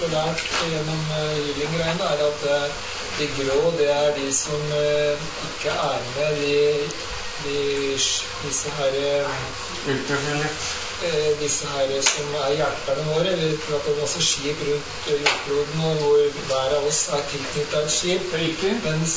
lært gjennom healing-greiene, at de grå, det de som ikke med disse her disse her som hjelperne våre. Vi prater om også skip rundt jordkloden, hvor hver av oss tilknyttet et skip. Mens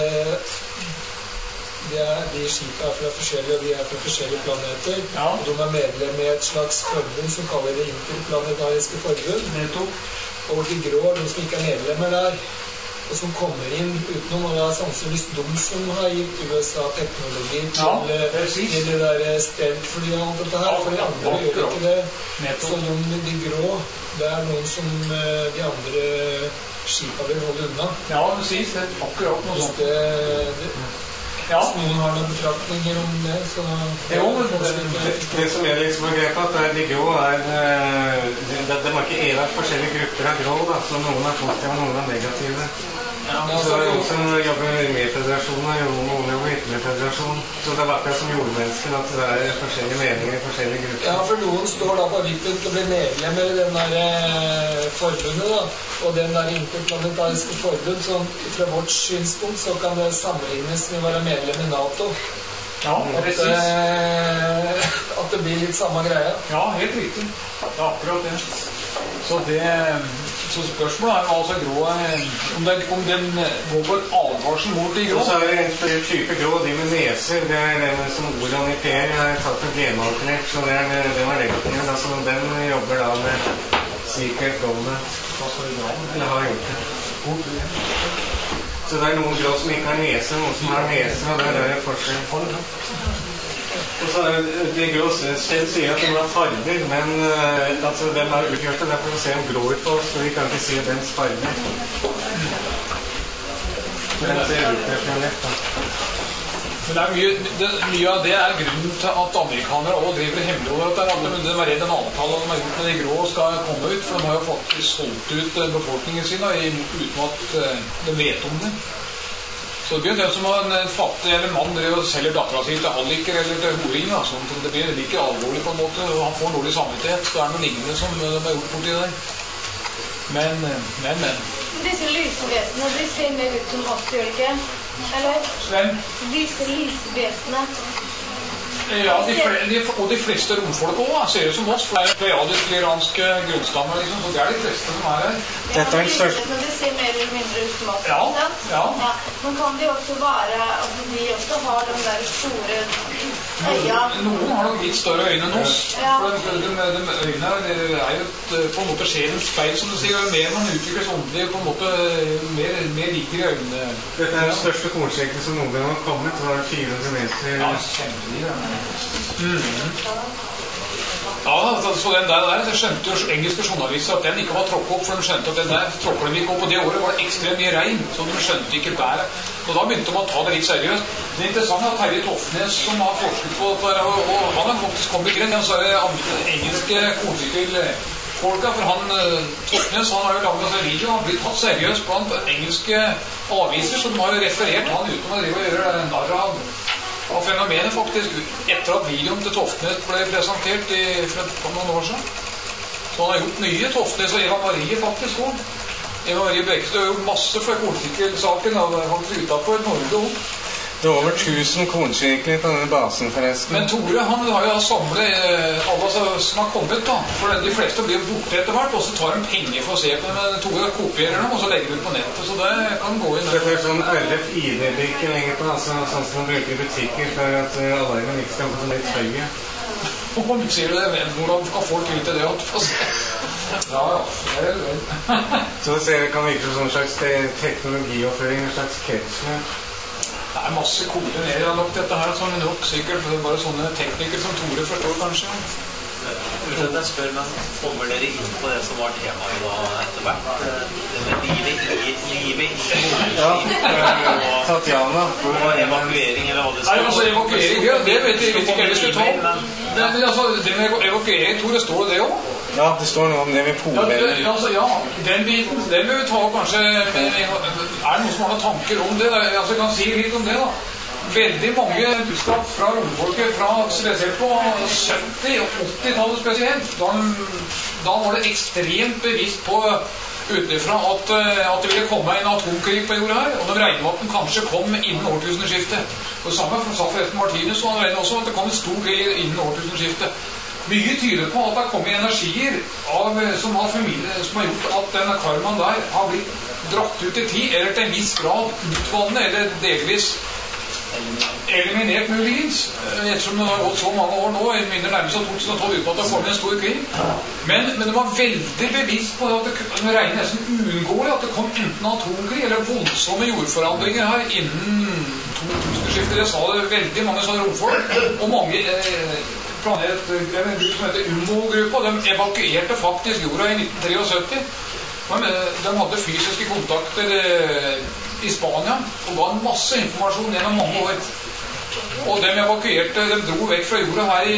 de skipene fra forskjellige, og de fra forskjellige planeter. Ja. De medlem i et slags forbund som kaller det interplanetariske forbund. Og de grå, de som ikke medlemmer der, og som kommer inn utenom, og det sannsynligvis de som har gitt USA teknologi til det der steltfly og alt dette her, for de andre gjør ikke det. Så de grå, det noen som de andre skipene vil holde unna. Ja, det sies det akkurat noe sånt. Hvis noen har noen betraktninger om det, så... Det som liksom grepet, at de grå det var ikke eneste forskjellige grupper av grå, da, så noen positive og noen negative. Så det noen som jobber med federasjonen, og noen jobber ikke med federasjonen. Så det akkurat som jordmennesker, at det forskjellige meninger i forskjellige grupper. Ja, for noen står da på vippen til å bli medlemmer i den der forbundet, da. Og den der interplanetariske forbund, som fra vårt synspunkt, så kan det sammenlignes med å være medlem i NATO. Ja, precis. At det blir litt samme greie. Ja, helt riktig. Det akkurat det. Så spørsmålet altså grå, om den går på et advarsel mot de grå. Så det en type grå, de med neser, det den som Oran i PR har tatt for genalternert, så det var negativt. Altså, den jobber da med secret government. Eller har gjort det. Så det noen grå som ikke har nese, noen som har nese, og det forskjell. Og så de grå selv sier at de har farger, men altså, de utgjort det for å se en grå ut på oss, så vi kan ikke se dens farger. Men det utgjort det lett, da. Men mye av det grunnen til at amerikanere også driver hemmeligholder at de var redd en avtale de har gjort med de grå skal komme ut, for de har jo faktisk solgt ut befolkningen sin uten at de vet om det. Så det blir det som en fattig eller mann driver og selger datteren sin til halliker eller til horing, sånn at det blir like alvorlig på en måte, og han får dårlig samvittighet, så det noe lignende som de har gjort borti der. Men. Disse lysvesenene, de ser mer ut som oss, gjør det ikke? Eller? Hvem? Disse lysvesenene. Ja, og de fleste romfolk også ser ut som oss, for det pleiadisk-iranske grunnstammer, liksom, så det de fleste som her. Dette den største. Men de ser mer eller mindre ut som oss. Ja. Men kan de også være, altså de også har den der store øya? Noen har nok litt større øyne enn oss. For de øynene jo på en måte sjelens speil, som du sier, og mer man utvikler sånn, det på en måte mer liker i øynene. Dette den største kornsekken som noen gang har kommet, var 400 meter. Ja, kjempelig. Ja, så den der skjønte jo engelske journalister at den ikke var tråkket opp, for de skjønte at den der tråkker de ikke opp, og det året var det ekstremt mye regn, så de skjønte ikke bæret. Og da begynte de å ta det litt seriøst. Det interessante er at Terje Toftnes, som har forsket på dette, og han har faktisk kommet i grunn, så det engelske kornsykkelfolka, for Toftnes, han har jo laget en video, han blir tatt seriøst blant engelske aviser, så de har jo referert han uten å drive og gjøre narr av fenomenet faktisk, etter at videoen til Toftnes ble presentert for noen år siden. Så han har gjort mye, Toftnes og Eva Marie faktisk også. Eva Marie Bekkestø har gjort masse for kornsykkelsaken, han har utenfor Norge også. Det over 1000 kornsykler på denne basen forresten. Men Tore, han har jo samlet alle som har kommet da, for de fleste blir borte etter hvert, og så tar de penger for å se på dem, men Tore kopierer dem, og så legger de på nettet, så det kan gå inn. Dette sånn RFID-brikker lenger på, sånn som man bruker i butikker for at alarmen ikke skal få sånn litt høye. Hvordan sier du det? Hvordan skal folk vite det? Ja, vel. Så det kan virke som en slags teknologioppføring, en slags kretsløp. Det masse koder ned av nok dette her, som nok sikkert bare sånne teknikere som Tore forstår kanskje. Jeg spør, men kommer dere inn på det som var temaet da etter hvert? Det med livet i ja, Tatjana. Og evakuering, eller hva det skal. Nei, altså evakuering, ja, det vet jeg ikke hva vi skulle ta. Men altså, det med evakuering, Tore, står det også? Ja, det står noe om det med polvenner. Ja, den biten, den vil vi ta kanskje, er det noen som har noen tanker om det? Altså, jeg kan si litt om det da. Veldig mange budskap fra romfolket, spesielt på 70- og 80-tallet spesielt. Da var det ekstremt bevisst på utenfra at det ville komme en atomkrig på jorda her, og de regner med at den kanskje kom innen årtusenskiftet. Og det samme sa forresten Martinus, og han regner også at det kom en stor krig innen årtusenskiftet. Mye tyder på at det har kommet energier som har gjort at denne karmaen der har blitt dratt ut i tid, eller til en viss grad utvannet, eller delvis eliminert muligens, ettersom det har gått så mange år nå, i mindre nærmest av 2012 uten at det har kommet en stor krig. Men det var veldig bevisst på at det regner nesten uunngåelig at det kom enten atomkrig eller voldsomme jordforandringer her innen 2000-skiftet. Det sa det veldig mange sånne romfolk, og mange en gruppe som heter UMO-gruppa, de evakuerte faktisk jorda i 1973. Men de hadde fysiske kontakter i Spania og ga en masse informasjon gjennom mange år. Og de evakuerte, de dro vekk fra jorda her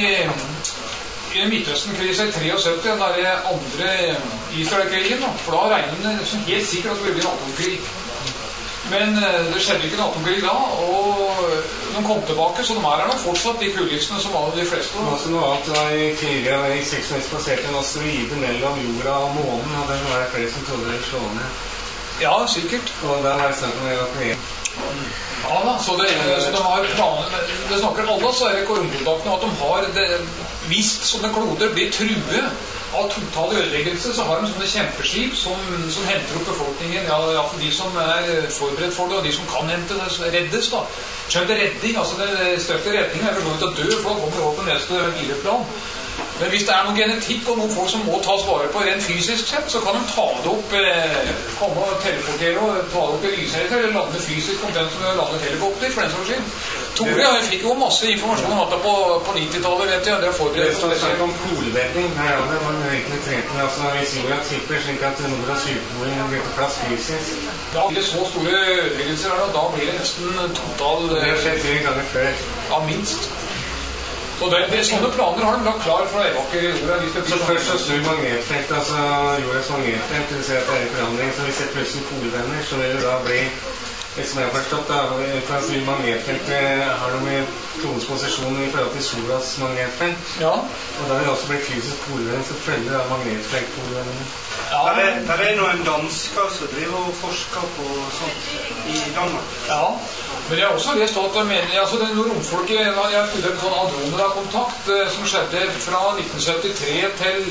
i Midtøsten-krisen i 73, den der andre Israel-krigen, for da regnet det helt sikkert at det ble en atomkrig. Men det skjedde ikke en atomkrig da, og de kom tilbake, så de er nå fortsatt de kullgissene som var de fleste. Også noe annet var i tidligere i 96 passerte en asteroide mellom jorda og månen, og den var flere som trodde det slå ned. Ja, sikkert. Og der var det snakk om evakuering. Ja da, så de har planer, det snakker alle, så det koronkontaktene, at de har visst sånne kloder blir true av total ødeleggelse, så har de sånne kjempeskip som henter opp befolkningen, ja, for de som er forberedt for det, og de som kan hente det, reddes da. Skjønt redding, altså det største reddingen er for noe til å dø, for da kommer opp på neste vireplan. Men hvis det er noen genetikk og noen folk som må tas vare på rent fysisk sett, så kan de ta det opp, komme og teleportere og ta det opp i lyshelter, eller lande fysisk om den som lander helikopter, for den som skyld. Tore, jeg fikk jo masse informasjon om dette på 90-tallet, vet jeg, det er forberedt. Det står om polvedding, her er det man egentlig trent med, altså hvis jorda tipper slik at nord- og sydpolen blir på plass fysisk. Ja, det er så store ødeleggelser her, da blir det nesten total... Det har skjedd 3 ganger før. Ja, minst. Og sånne planer har de lagt klar for å evakuere jorda. Så først så snur magnetfelt, altså jordas magnetfelt, det vil si at det er en forandring, så hvis det plutselig polvenner, så vil det da bli, som jeg har forstått da, for at magnetfeltet har noe med klodens posisjon i forhold til solas magnetfelt. Ja. Og da vil det også bli fysisk polvenner, så følger det magnetfelt polvenner. Ja. Der er noen dansker som driver og forsker på sånt i Danmark. Ja. Men jeg har også lest at altså det er noen romfolk, jeg studerte en sånn Andromeda-kontakt som skjedde fra 1973 til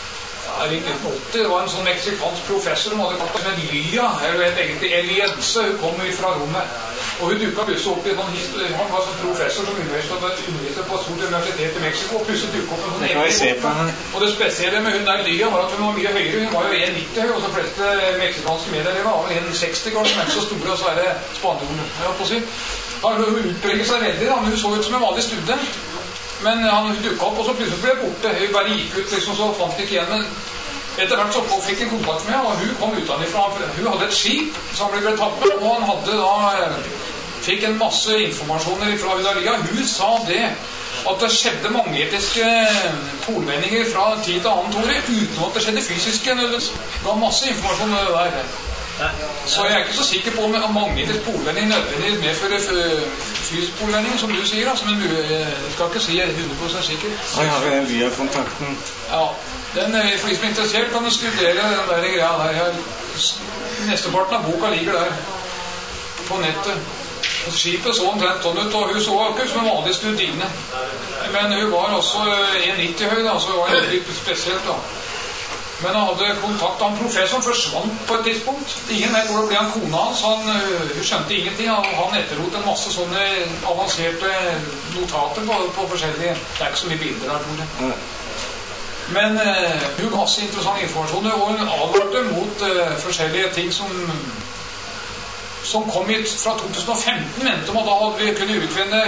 1980. Det var en sånn meksikansk professor som hadde kalt med Lia, eller vet egentlig Eliense, hun kom fra rommet. Og hun dukket plutselig opp i noen han var sånn professor som underviste på et stort universitet i Mexico, og plutselig dukket opp en sånn egen. Og det spesielle med hun der Lia var at hun var mye høyere, hun var jo 1,90 høy, og de fleste meksikanske medelever var 1,60 kanskje, men ikke så store, og så er det spanjolene, jeg holdt på å si. Hun utpreget seg veldig, men hun så ut som en vanlig student. Men han dukket opp, og så plutselig ble borte. Hun bare gikk ut, liksom, så fant det ikke igjen. Men etter hvert så fikk en kontakt med, og hun kom utenfra. Hun hadde et skip som ble tatt med, og han hadde da fikk en masse informasjoner fra Udalia. Hun sa det at det skjedde magnetiske polvendinger fra tid til annen, Tore, uten at det skjedde fysiske. Det ga masse informasjon der. Så jeg er ikke så sikker på om magnetisk polvending nødvendigvis medfører fysisk polvending, som du sier, altså, men jeg skal ikke si 100% sikker. Jeg har en via kontakten. Ja, for de som er interessert kan du studere den der greia der. Nesteparten av boka ligger der på nettet. Skipet så omtrent sånn ut, og hun så ikke som en vanlig studine. Men hun var også 1,90 høy, da, så det var litt spesielt da. Men han hadde kontakt, han professoren forsvant på et tidspunkt. Ingen vet hvor det ble av kona hans, hun skjønte ingenting. Han etterlot en masse sånne avanserte notater på forskjellige, det er ikke så mye bilder der, tror jeg. Men hun ga masse interessant informasjon, og hun advarte mot forskjellige ting som kom hit fra 2015, mente om at da hadde vi kunne utvinne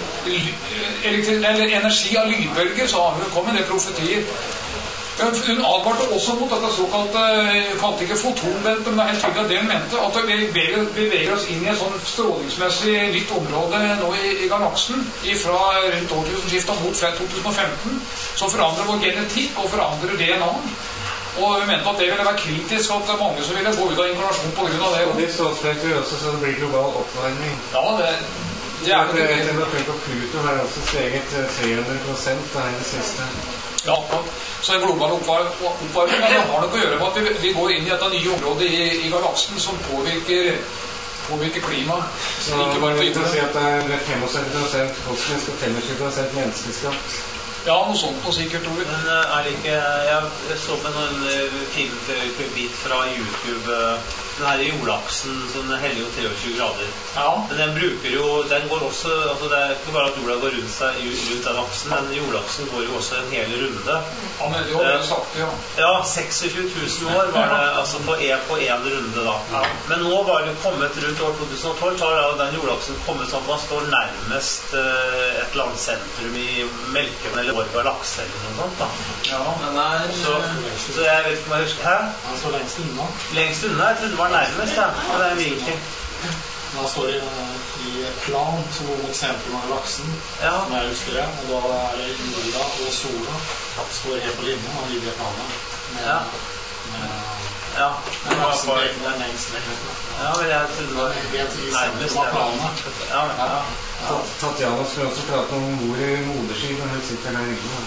energi av lydbølger, så hun kom med det profetier. Hun advarte også mot dette såkalte, kalte ikke fotonbelte, men det er helt tydelig at det hun mente, at vi beveger oss inn i et sånn strålingsmessig nytt område nå i galaksen, fra rundt årtusenskiftet mot 2015, som forandrer vår genetikk og forandrer DNA-en. Og hun mente at det ville være kritisk, at det er mange som ville gå ut av inkarnasjon på grunn av det. Og det stålsprekker også, så det blir global oppvarming. Ja, det er det. Temperaturen på Pluto har også steget 300% da i det siste. Ja, så en global oppvarming det har nok å gjøre med at vi går inn i dette nye området i galaksen som påvirker klimaet. Så ikke bare vil si at det 75% kosmisk og 25% menneskeskapt. Ja, noe sånt på sikkert, Ove. Men det ikke... Jeg så på en filmbit fra YouTube, den her jordaksen, som heller jo 23 grader. Ja. Men den bruker jo, den går også, altså det ikke bare at jorda går rundt den aksen, men jordaksen går jo også en hel runde. Ja, men det var det sagt, ja. Ja, 26 000 år var det, altså på en runde da. Ja. Men nå var det kommet rundt år 2012, så har den jordaksen kommet sånn at man står nærmest et eller annet sentrum i Melken eller vår galakse eller noe sånt da. Ja, men så jeg vet ikke om jeg husker. Hæ? Han står lengst unna. Lengst unna? Jeg trodde det var nærmest, ja. Og det vinkel. Han står i plan som går mot sentrum av galaksen, ja. Som jeg husker det. Og da det jorda og sola står helt på linje, han ligger i planet. Ja. Ja. Galaksen er lengst vekk. Ja, men jeg trodde det var nærmest av planet. Ja. Tatjana skulle også prate om hvor i moderskip når hun sitter der inne.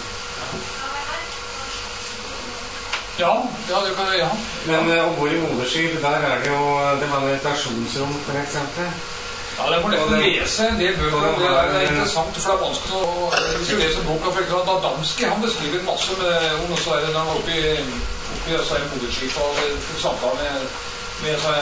Ja, det kan jeg, ja. Men ombord i moderskip, der det jo det var meditasjonsrom for eksempel. Ja, det må nesten lese en del bøker, det interessant, for det vanskelig å... Hvis du leser boka for eksempel, Adamski, han beskriver masse om, og så det når han var oppi moderskip og samtale med så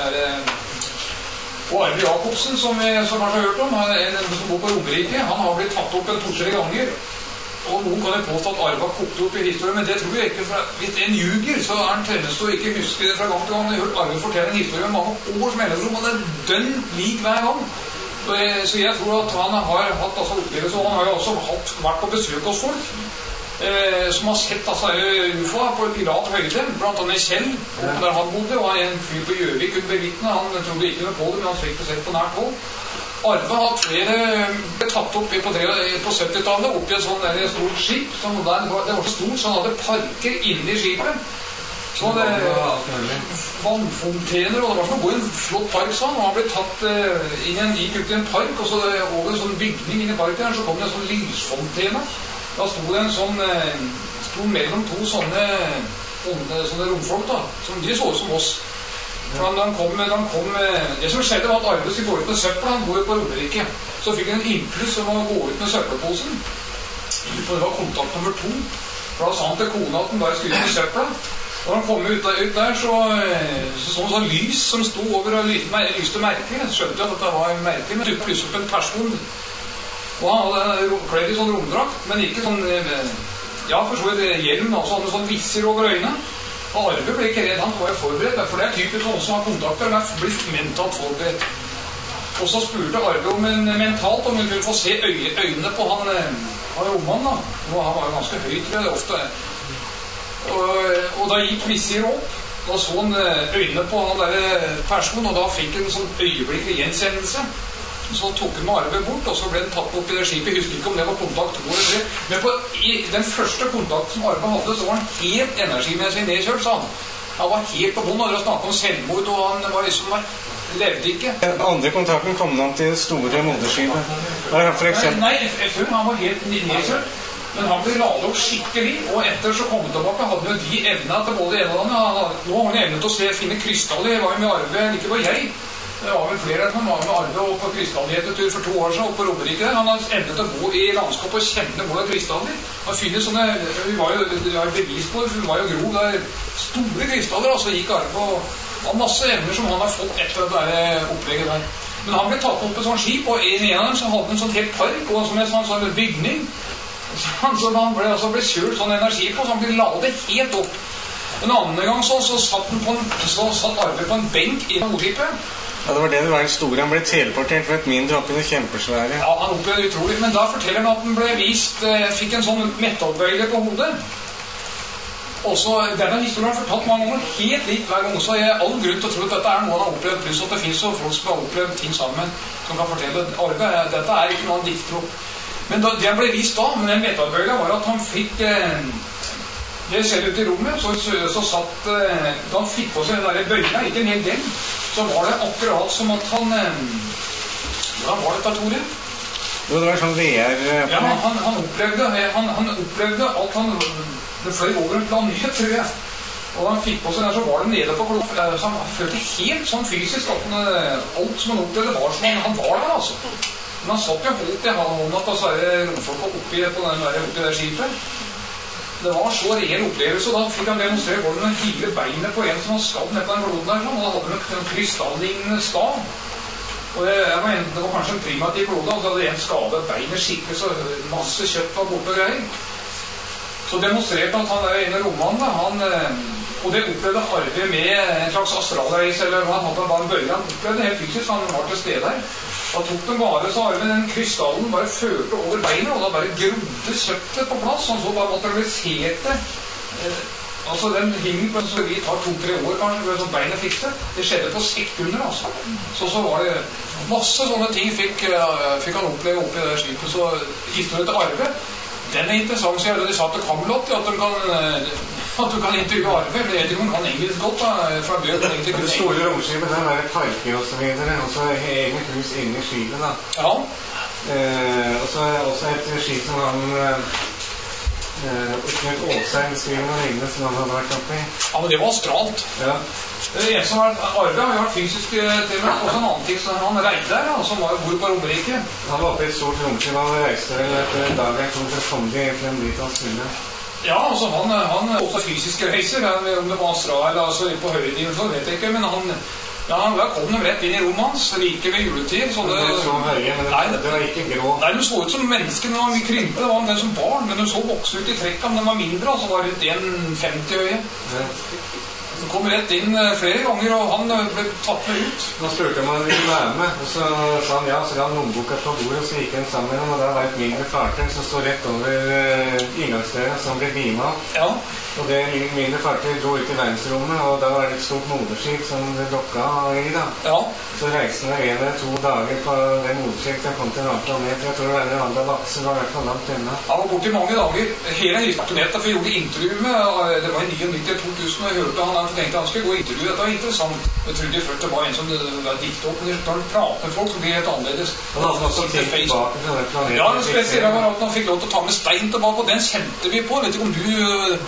og Arve Jacobsen, som kanskje har hørt om, en som bor på Romerike, han har blitt tatt opp 2-3 ganger. Og noen kan jo påstå at Arve har kokt opp i historien, men det tror jeg ikke, for hvis en ljuger, så han tennest å ikke huske det fra gang til gang. Jeg har hørt Arve fortelle en historie om mange års mellomrom, og det dønn lik hver gang. Så jeg tror at han har hatt opplevelser, og han har jo også vært på besøk hos folk, som har sett UFO på pirat høyde, blant annet Kjell, der han bodde, og en fyr på Gjøvik kunne bevitne, han trodde ikke noe på det, men han fikk det sett på nært hold. Arve har flere tatt opp på 70-tallet, opp i et sånt stort skip, det var så stort, så han hadde parker inne i skipet. Så det vannfontener, og det var som å gå i en flott park, sånn, og han ble tatt gikk ut i en park, og så over en sånn bygning inne i parken, så kom det en sånn lysfontene. Da sto det en sånn, sto mellom to sånne romfolk da, som de så ut som oss. For han kom, det som skjedde var at Arve skulle gå ut med søppel, han går ut på Romerike. Så fikk han en impuls om å gå ut med søppelposen. Det var kontakt nummer 2. For da sa han til kona at han bare skulle ut med søppel. Og han kom ut der, så sånn lys som sto over og lyste merkelig. Jeg skjønte at dette var merkelig, men det plutselig opp en person. Og han hadde kledd i sånn romdrakt, men ikke sånn, ja, for så vidt hjelm, altså han hadde sånn visser over øynene. Og Arve ble ikke redd, han var jo forberedt, for det typisk noen som har kontakter, men er blitt mentalt forberedt. Og så spurte Arve om mentalt om hun kunne få se øynene på han rommannen da. Og han var jo ganske høyt, det ofte. Og da gikk visser opp, da så han øynene på han der personen, og da fikk han en sånn øyeblikkelig gjenkjennelse. Så tok han med Arve bort, og så ble han tatt opp i det skipet. Jeg husker ikke om det var kontakt 2 eller 3. Men i den første kontakten som Arve hadde, så var han helt energimessig nedkjørt, sa han. Han var helt på bunnen, og snakket om selvmord, og han var liksom, levde ikke. Den andre kontakten kom han til det store moderskipet. For eksempel... Nei, før han var helt nedkjørt. Men han ble ladet opp skikkelig, og etter så kom han tilbake, hadde jo de evnene til både en og annen. Nå har han evnet til å finne krystaller. Jeg var jo med Arve, ikke var jeg. Det var vel flere som var med Arve og på krystallgjetetur for 2 år siden oppe på Romerike der. Han har evnet til å gå i landskapet og kjenne hvor det er krystaller. Han finner sånne, vi var jo bevis på det, for vi var jo grov der, store krystaller, altså gikk Arve og har masse evner som han har fått etter det der opplegget der. Men han ble tatt opp på et sånt skip, og en av dem så hadde en sånn helt park, og som en sånn bygning. Så han ble kjørt sånn energi på, så han ble ladet helt opp. En annen gang så satt Arve på en benk i hovedskipet. Ja, det var det var den store. Han ble teleportert for et mindre opp i det kjempesvære. Ja, han opplevde utrolig. Men da forteller han at han ble vist, fikk en sånn metallbøyle på hodet. Og så, denne historien har fortalt mange ganger, helt likt hver gang. Så jeg har all grunn til å tro at dette noe han har opplevd, pluss at det finnes jo folk som har opplevd ting sammen, som kan fortelle Arve, dette ikke noe han diktro. Men det han ble vist da, med den metallbøyla, var at han fikk... Det ser ut i rommet, så satt, da han fikk på seg den der bøyla, ikke en hel del, så var det akkurat som at han, hvordan var dette, Tore? Det var sånn VR... Ja, han opplevde alt det fløy over en planet, tror jeg. Og han fikk på seg der, så var det nede på kloden. Så han følte helt sånn fysisk at alt som han opplevde var som han var der, altså. Men han satt jo helt i hånda på romfolka oppi det skipet. Det var så reell opplevelse, og da fikk han demonstrere hvordan han hive beinet på en som var skadd ned på den kloden der, og da hadde han en krystallignende stav. Og det var kanskje en primitiv klode, og så hadde en skadet beinet skikkelig, så masse kjøtt var borte og greier. Så demonstrerte at han der inne i rommannen, og det opplevde Harvey med en slags astralreise, eller hva han hadde bare en bøye. Han opplevde det helt fysisk, han var til stede her. Da tok den bare, så Harvey den krystallen bare førte over beinet, og da bare grodde kjøttet på plass, og så bare materialiserte. Altså den hingen på en så vidt tar 2-3 år kanskje, for sånn beinet fikse. Det skjedde på sekunder, altså. Så var det masse sånne ting fikk han oppleve oppi det skipet. Så historien til Arve, den er interessant, så de sa til Camelot at du kan intervjue Arve, for jeg vet ikke om han kan engelsk godt da, fra bød til egentlig. Det store romskipet, den der parker og så videre, og så eget hus inne i skipet da. Ja. Og så også et skip som han Knut Åsheim beskriver noe lignende som han har vært oppe i. Ja, men det var astralt. Ja. Det eneste som Arve har jo vært fysisk til meg, også en annen ting som han reide der, som var bor på Romerike. Han var oppe i et stort romskip, han reiste vel etter en dag eller to til å komme til en bit av spillet. Ja, altså han også fysiske reiser, om det var astral, altså på høyde, så vet jeg ikke, men han kom dem rett inn i rommet hans, like ved juletid. Så det så høye, men det var ikke grå. Nei, du så ut som mennesker når han krympet, det var det som barn, men du så vokse ut i trekka, men den var mindre, altså var rundt 1,50 høye. Ja. Han kom rett inn flere ganger, og han ble tatt med ut. Nå spurte om han ville være med, og så sa han ja, så la han lommeboka på bordet, og så gikk han sammen med ham, og der var et mindre fartøy som stod rett over inngangsdøren, som ble beamet. Ja. Og det mindre fartøy dro ut i verdensrommet, og da var det et stort moderskip som det dokka i da. Ja. Så reiste han 1 eller 2 dager på det moderskip, og kom til en annen planet. Jeg tror det var en annen lakse, var i hvert fall langt unna. Han var borte i mange dager. Hele historien, for jeg gjorde intervju med, det var i 99-2000, og jeg hørte han, for tenkte han skulle gå i intervju. Dette var interessant. Jeg trodde først det var en som var diktet opp, men når han prater med folk, så blir det helt annerledes. Han hadde også tid tilbake til den planeten. Ja, det spesielle var at han fikk lov til å ta med stein tilbake, og den kjente vi på. Vet ikke om du...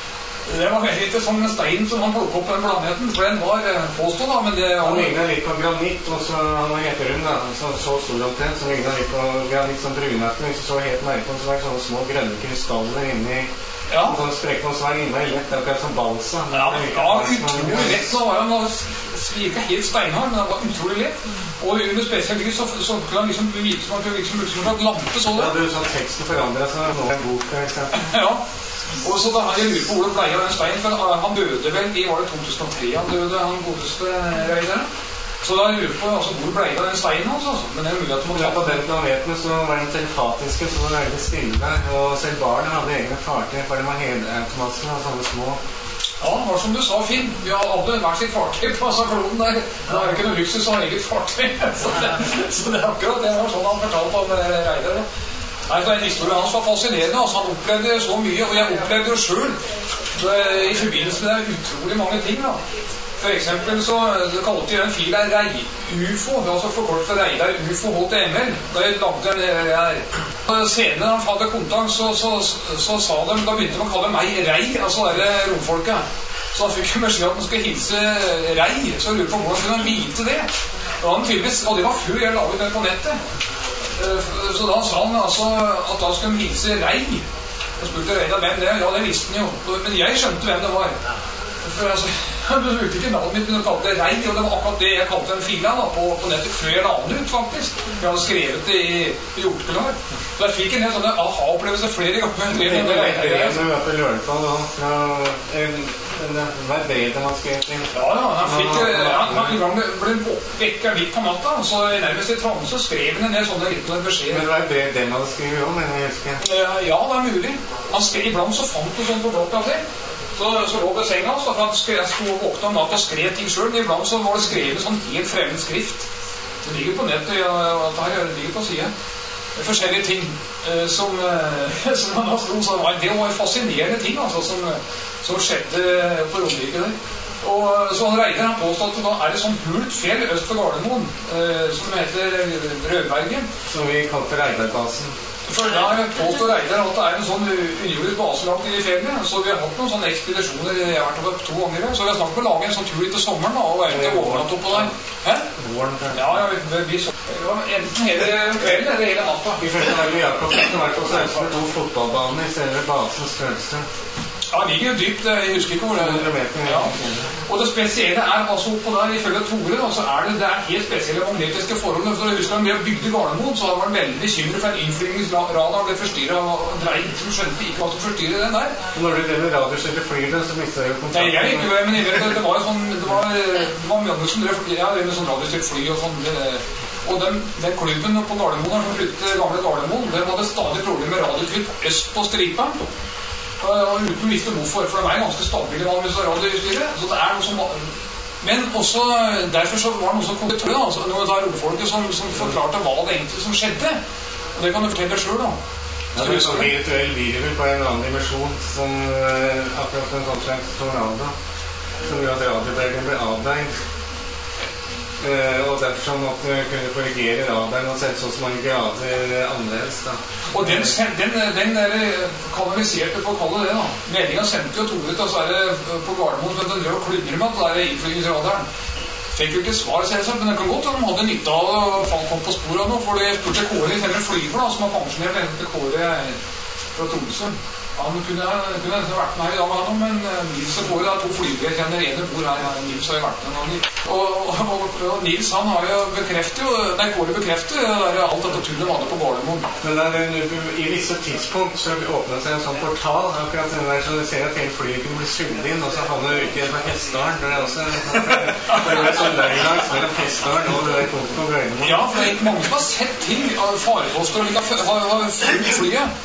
Det var veldig interessant med stein som han plukket opp på den planeten, for den var påstått da, men det... Han lignet litt på granitt, og så han var heterund da, så stor omtrent, så lignet litt på granitt som brunakten, hvis du så helt nærmere på, så var det sånne små grønne krystaller inni, ja. Og sånn sprekken, og så var det innmari lett, akkurat som balsa. Ja, utrolig lett, så var han virket helt steinhard, men han var utrolig lett, og under spesielt lys, så kunne han liksom virke som en lampe, så det. Ja, du sånn teksten forandret seg, nå en bok, ja. Og så da jeg lurer på hvor det ble av den steinen, for han døde vel i, var det 2003 han døde, han godeste reideren. Så da lurer på altså, hvor ble av den steinen hans, altså. Men det er mulig at du må ta på den planeten så var den telepatiske, så var det veldig stille der, og selv barna hadde egne fartøy, for de var helautomater og sånne små. Ja, det var som du sa, Finn. Vi har alle vært sitt fartøy på kloden der. Det er ikke noe luksus å ha eget fartøy. Så det er akkurat det var sånn han fortalte om reideren. Nei, den historien hans var fascinerende, altså han opplevde så mye, og jeg opplevde det selv i forbindelse med det utrolig mange ting da. For eksempel så kalte jeg den filen REI-UFO, det var altså forkort for Reidar UFO HTML, da jeg lagde den her. Senere da han hadde kontakt, så sa de, da begynte de å kalle meg Rei, altså det romfolket. Så da fikk jeg beskjed at man skulle hilse Rei, så jeg lurer på hvordan kunne han vite det. Og det var før jeg laget den på nettet. Så da sa han altså at da skulle de hilse Rei. Jeg spurte Reidar hvem det er. Ja, det visste han jo. Men jeg skjønte hvem det var. For altså, jeg brukte ikke navnet mitt, men jeg kalte det Rei, og det var akkurat det jeg kalte den fila da, på nettet før jeg la den ut, faktisk. Jeg hadde skrevet det i Hjortepilar. Så jeg fikk en helt sånne aha-opplevelse flere ganger. Det er en møte i Lørenskog da, fra hver brev han skrev til. Ja, han ble vekket litt på natta, så nærmest i Trondheim så skrev han en del sånne litt beskjeder. Men det var et brev den hadde skrevet om, men jeg husker. Ja, det er mulig. Han skrev, iblant så fant du sånn på blokka si. Så lå det senga, så for at jeg sto og våkna om natta og skrev ting selv, men iblant så var det skrevet sånn helt fremmed skrift. Det ligger på nettet, det ligger på siden. Forskjellige ting som han har stått, så det var fascinerende ting altså, som skjedde på Romerike der. Og så Reidar han påstod at da det sånn hult fjell øst for Gardermoen, som heter Rødberget. Som vi kalte Reidarbasen. For da påstår Reidar at det en sånn underjordisk base langt i fjellet, så vi har hatt noen sånne ekspedisjoner, jeg har vært over 2 ganger, så vi har snakket med å lage en sånn tur litt til sommeren da, og være til overnatt oppå der. Hæ? Ja, vi så. Det var enten hele kvelden eller hele natta. I første Helge Jakobsen har vært på 2 fotballbaner i stedet ved basens størrelse. Ja, det ligger jo dypt, jeg husker ikke hvor det ja. Og det spesielle altså oppå der, ifølge Tore, så det helt spesielle magnetiske forhold. For jeg husker når vi bygde Gardermoen, så hadde man veldig bekymret for en innflygningsradar ble forstyrret og dreid, som skjønte ikke hva som forstyrret den der. Når du drev med radiostyrte flyene, så mistet jeg jo kontakt. Nei, jeg ikke, men det var jo sånn, det var mye som drev med sånn radiostyrt fly og sånn. Og den klubben på Gardermoen, som flyttet gamle Gardermoen, den hadde stadig problemer med radiokvitt øst på stripa. Og uten å vite hvorfor, for det ganske stabile vanligvis radiostyret, så det noe som men også, derfor så var det noe som kom til tøy, altså, noe av romfolket som forklarte hva det egentlig som skjedde, og det kan du fortelle selv da. Ja, det en virtuell virvel på en annen dimensjon, som akkurat en sånn slags tornado, som gjør at radiobølgen ble avveid. Og derfor måtte vi kunne korrigere radaren og sette så mange grader annerledes da. Og den kanaliserte på å kalle det da. Meldingen sendte jo Tore til på Gardermoen, men den drev og kludrer med at det innflygningsradaren. Fikk jo ikke svar selvsagt, men det kan godt at de hadde nytte av å komme på sporet av noe, for det spurte Kåre i Femmel Flyver da, som har pensjonert en til Kåre fra Tromsø. Han kunne vært med her i dag, men Nils og Kåre 2 flygere, jeg kjenner ene bor her, Nils har jo vært med noen ganger. Og Nils han har jo Kåre bekreftet alt dette tullet var det på Gardermoen. Men i visse tidspunkt så åpnet seg en sånn portal, akkurat den der, så du ser at hele flygen blir sugd inn, og så havner du ute på Hestdalen, det også en sånn løgnlangs mellom Hestdalen og det der punktet på Gardermoen. Ja, for det ikke mange som har sett ting av fareposter og har fulgt flyet.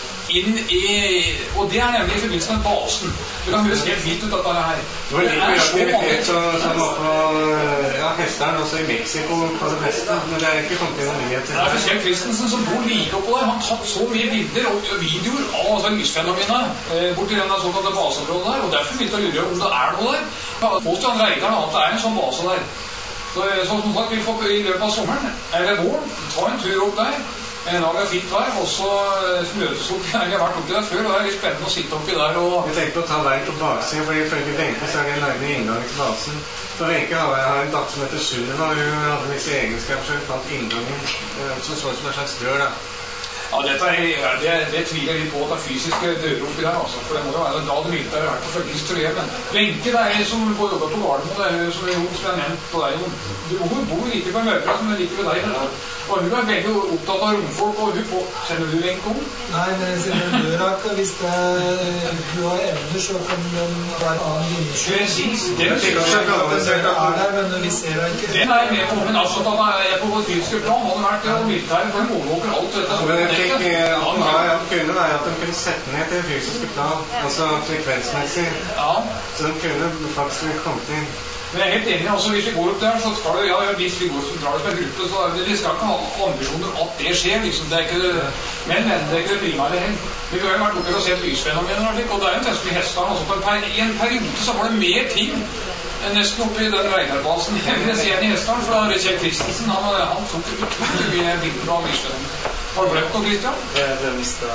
Og det nemlig i forbindelse med basen. Du kan høres helt vidt ut at det her. Det var litt mye aktivitet som var på Hestdalen, også i Mexico på det beste, men det ikke kommet inn noen nyheter. Det for Kjell Christensen som bor like oppå der, han har tatt så mye bilder og videoer av lysfenomenet borti den såkalte baseområdet der, og derfor begynte å lure om det noe der. Påstår han Reidar at det en sånn base der. Så som sagt, vi får i løpet av sommeren, eller våren, ta en tur opp der. En dag fint vær, og så møtes opp. Jeg har vært oppi der før, og det litt spennende å sitte oppi der. Jeg tenkte å ta veien på baksiden, fordi ifølge Wenche så det en nærmere inngang til basen. Så Wenche har en datter som heter Sunniva, og hun hadde visse egenskaper, så hun fant inngangen som så ut som en slags dør da. Ja, det tviler vi på at det fysiske dører oppi der, altså. For det må jo være da det militære har vært på følgelse, tror jeg. Men Wenche, som går jobber på Gardermoen, det jo som jeg nevnt på deg, hun bor like på Møkra som hun liker ved deg. Og hun veldig opptatt av romfolk, og kjenner du Wenche om? Nei, men jeg sier hun dør ikke. Hvis hun har evner, så kan hun være en annen dimensjon. Precis, det der, men vi ser det ikke. Den med på, men altså at han på vår fysiske plan, han har vært militær, for han overvåker alt dette. Han kunne være at de kunne sette ned til fysiske plan, altså frekvensmessig. Så de kunne faktisk kommet inn. Men jeg helt enig, altså hvis vi går opp der, så skal det, hvis vi drar det som en gruppe, så vi skal ikke ha ambisjoner at det skjer, liksom, det ikke det, men det ikke det primære heller. Vi har jo vært oppe og sett lysfenomener og slik, og det jo en test med Hestdalen, altså i en periode så var det mer ting enn nesten oppe i den Reidarbasen. Jeg vil si en i Hestdalen, for da Kjell Christensen, han tok utrolig mye bilder av lysfenomener. Har du glemt noe, Christian? Jeg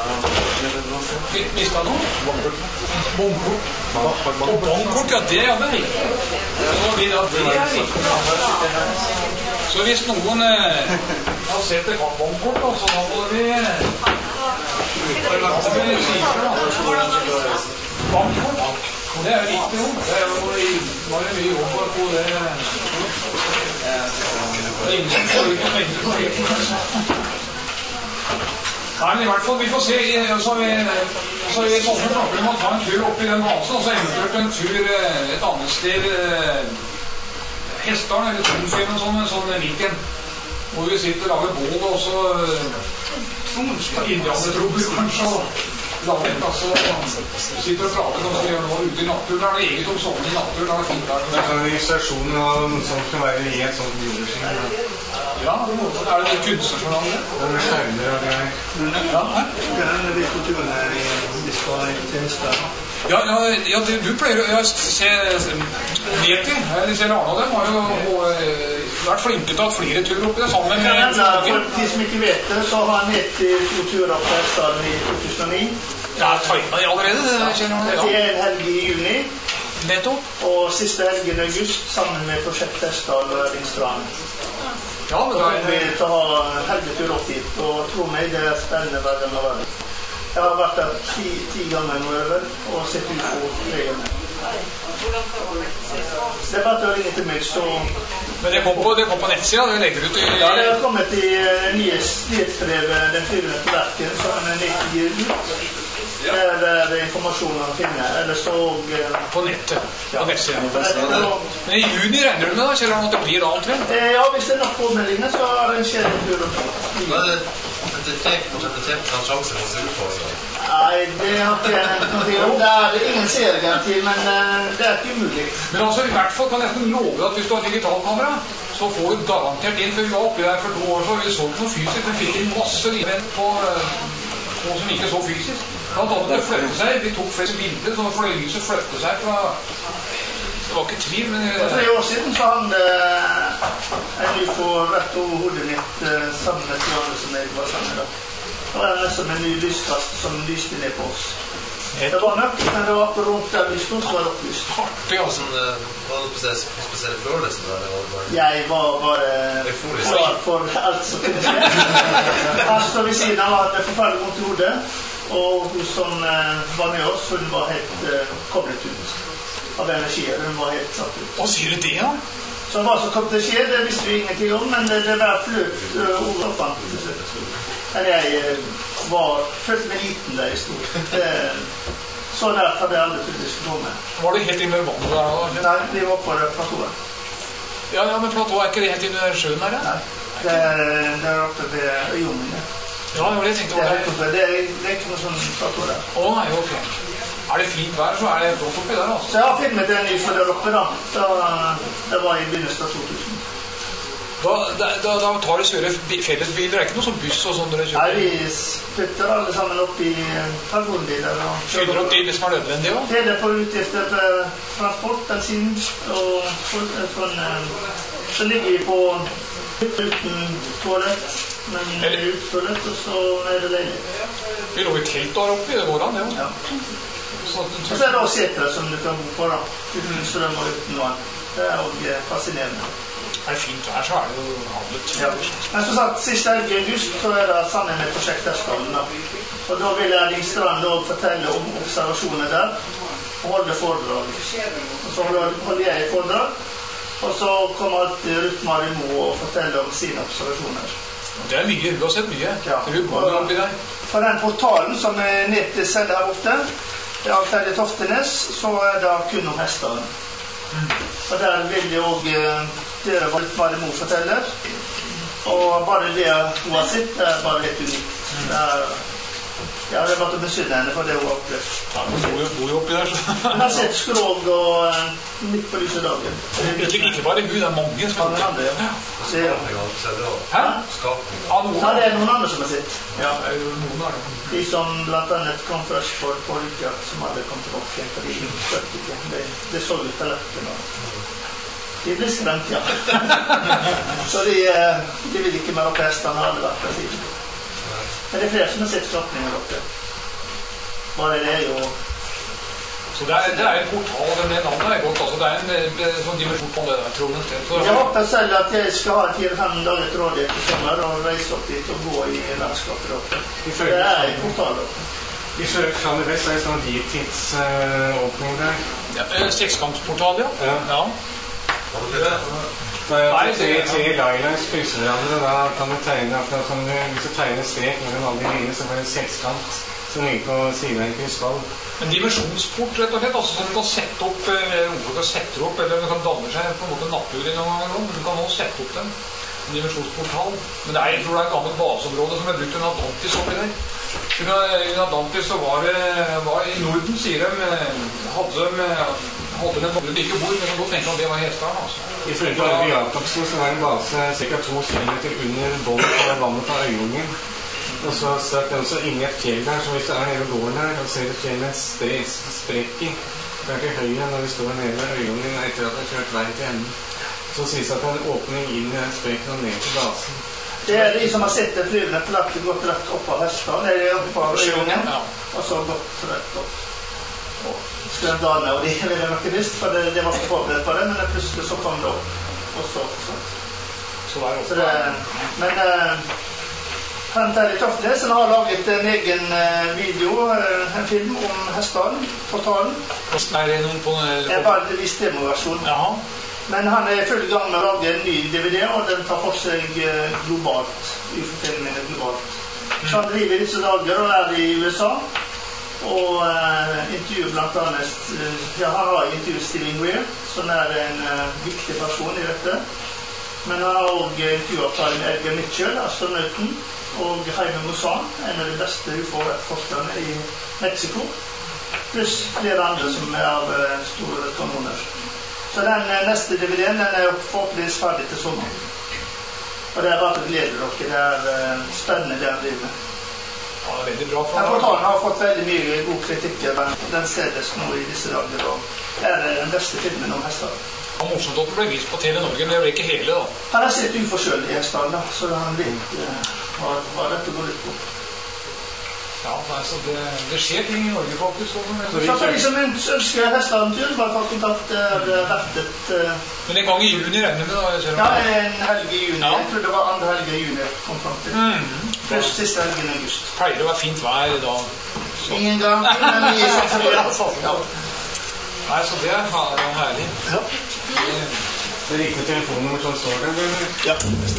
Mistet noe? Bombkort. Bombkort, ja, det er riktig. Så hvis noen har sett et bombkort, så må vi bombkort. Det er riktig jo. Det var jo mye jobb på det. Det ingen som får ikke penger på det. Nei, men i hvert fall, vi får se, så i sommer snakker vi om å ta en tur opp i den basen, og så eventuelt en tur et annet sted, Hestdalen eller Tromsø, en sånn weekend, hvor vi sitter og lager bål, og så indianertrober kanskje, og lager et, altså, sitter og prater om vi gjør noe ute i naturen, det eget om sommeren i naturen, det fint der. Det kan være illustrasjonen av noe som kan være i et sånt juleskinn. Ja, det kunstnerjournaler? Det med skjermer og greier. Ja, det de kulturene vi skal til Hestdalen. Ja, du pleier å se Neti, eller se Arne, dem har jo vært flinke til å ha flere turer oppi det sammen med for de som ikke vet det, så har Neti 2 turer opp Hestdalen i 2009. Ja, tegnet allerede, det kjenner du. Det en helg i juni. Nettopp. Og siste helgen i august, sammen med Prosjekt Hestdal og Erdingsstrand. Ja, men da vi til å ha helgetur opp dit, og tro meg, det spennende hver gang av verden. Jeg har vært der 10 ganger nå over, og sett ut på 3 ganger. Det er bare til å ringe til meg, så... Men det kom på nettsida, det legger ut i... Ja, det har kommet i nyhetsbrevet den 4. til verken, som Neti gir ut. Det er informasjonen å finne, eller så... På nettet, på nettsida. Men i juni regner du med da, Kjell Arne, at det blir da omtrent? Ja, hvis det er nok påmeldingene, så arrangerer jeg tur opp. Det er 3% sjanse for å se ut på det. Nei, det har ikke jeg noe om. Det er ingen seriegaranti, men det er ikke umulig. Men altså, i hvert fall kan jeg nesten love at hvis du har digitalkamera, så får du garantert inn, for vi var oppe der for 2 år, så vi så ikke noe fysisk, men fikk inn masse livet på som ikke så fysisk. Blant annet det flyttet seg, vi tok flere bilder, så fløylyset flyttet seg fra... Det var ikke tvil, men... For 3 år siden så hadde en ny på rett over hodet mitt sammen med de andre som jeg var sammen da. Det var nesten en ny lyskast som lyste ned på oss. Det var nok, men det var på rundt der lyst, så var det opplyst. Artig, altså. Var det spesielle følelser der? Jeg var bare klar for alt som kunne skje. Han står ved siden av at det forferdelig vondt i hodet, og hun som var med oss, hun var helt koblet ut av energier, hun var helt satt ut. Hva sier du det, da? Så hva som kom til å skje, det visste vi ingenting om, men det var fløt ordet oppvant til slutt. Men jeg følte meg liten der i stort. Så der hadde jeg aldri trodd jeg skulle komme. Var du helt inne i vannet der da? Nei, vi var på platået. Ja, men platået er ikke det helt inne i sjøen her, ja? Nei, det er oppe ved øyjungen. Ja, det var det jeg tenkte over. Det er ikke noe sånn platå der. Nei, ok. Er det fint vær, så er det flott oppi der, altså. Så jeg har filmet en ny for der oppe, da. Det var i begynnelsen av 2000. Da tar du kjøre fellesbiler, det er ikke noe sånn buss og sånn dere kjører? Nei, vi flytter alle sammen opp i personbiler. Fyller opp de som er nødvendige, da? Det er på utgifter transport, bensin, og så ligger vi på uten toalett, men uten toalett, og så er det leilig. Vi lå i telt der oppe, det går an, det. Ja. Og så er det også setere som du kan bo på da, uten strøm og uten vann. Det er også fascinerende. Er det fint vær, så er det jo handlet. Ja. Men som sagt, siste helg i august, så er det sammen med Prosjekt Hestdalen da. Og da vil Erdingsstrand fortelle om observasjoner der, og holde foredrag. Og så holder jeg foredrag, og så kommer alltid Ruth Marie Moe og forteller om sine observasjoner. Det er mye, du har sett mye. Ja. For den portalen som Neti sender her ofte, det er Terje Toftenes, så er det kun om Hestdalen. Og der vil jo også dere Ruth Marie Moe forteller. Og bare det hun har sett, det er bare helt unikt. Det er bare til å besynne henne for det hun har opplevd. Ja, hun bor jo oppi der, så... Hun har sett skrog og midt på lyse dagen. Ikke bare hun, det er mange som har sett. Ja. Hæ? Ja, det er noen andre som har sett. Ja, noen er det. De som blant annet kom først for uker, som hadde kommet tilbake, for de skjøtte ikke. Det så ut til løkken. De ble skremt, ja. Så de vil ikke mer opp hestene, har aldri vært der siden. Men det er flere som har sett slåttninger oppe. Bare det er jo... Så det er en portal, det navnet er godt, altså det er en sånn dimensjon på det der, tror jeg. Jeg håper selv at jeg skal ha 4-5 dager til rådighet i sommer, og reise opp dit og gå i landskapet oppe. Det er en portal oppe. I Sør-Flandet Vest er det sånn dyrtidsåpning der. Ja, sekskampsportal, ja. Ja. Da er det 3 lines krysser hverandre, da kan du tegne, hvis du tegner strek mellom alle de linene, så får du en sekskant som ligger på siden av en krystall. En dimensjonsport, rett og slett, altså som du kan sette opp, eller du kan danne seg på en måte naturlig noen gang, men du kan også sette opp den. En dimensjonsportal. Men jeg tror det er et gammelt baseområde som er brukt under Atlantis oppi der. Under Atlantis så var i Norden, sier de, hadde den vanlige like bord, men så tenkte at det var Hestdalen, altså. I forhold til Jakobsen så var en base ca. 2 km under bånd av vannet fra øyungen. Og så satt jeg også inne i et fjell der, så hvis du nede og går der, og ser et fjell med sprekk i, det til høyre når vi står nede ved øynene etter at jeg har kjørt vei til enden, så sies det at det en åpning inn i den sprekken og ned til basen. Det de som har sett det flyvende på lagt gått rett opp av hestene, eller opp av øynene, og så gått rett opp. Og skrøndane, og de ville nok ikke visst, for det var ikke forberedt på det, men plutselig så kom det opp, og så det. Men han Terje Toftes har laget en egen video, en film om hestene, portalen. Er det noen på den? Det er bare en viss demoversjon. Jaha. Men han er i full gang med å lage en ny DVD, og den tar for seg globalt, UFO-filmene globalt. Så han driver i disse dager og er i USA, og intervjuer blant annet, han har intervjuet Stephen Greer, som er en viktig person i dette. Men han har også intervjuet Edgar Mitchell, astronauten, og Jaime Maussan, en av de beste UFO-forskerne i Mexico, pluss flere andre som er av store kanoner. Så den neste DVD-en, den er forhåpentligvis ferdig til sommeren. Og det er bare til å glede dere, det er spennende det han driver med. Ja, det er veldig bra. Portalen har fått veldig mye god kritikk, den stedes nå i disse dager, og er den beste filmen om hester. Det var morsomt at den ble vist på TV Norge, men det ble ikke hele da. Han har sett UFO selv i hestene, da, så han vet hva dette går ut på. Ja, altså det skjer ting i Norge faktisk. Så for de som ønsker hesteaventyr, bare ta kontakt, det er verdt et... Men en gang i juni regner vi da? Ja, en helg i juni. Jeg tror det var andre helg i juni kom frem til. Først siste helgen i august. Pleier det å være fint vær da? Ingen gang, men vi satser på det. Nei, så det er herlig. Ja. Det er riktig telefonnummer som står der, eller? Ja,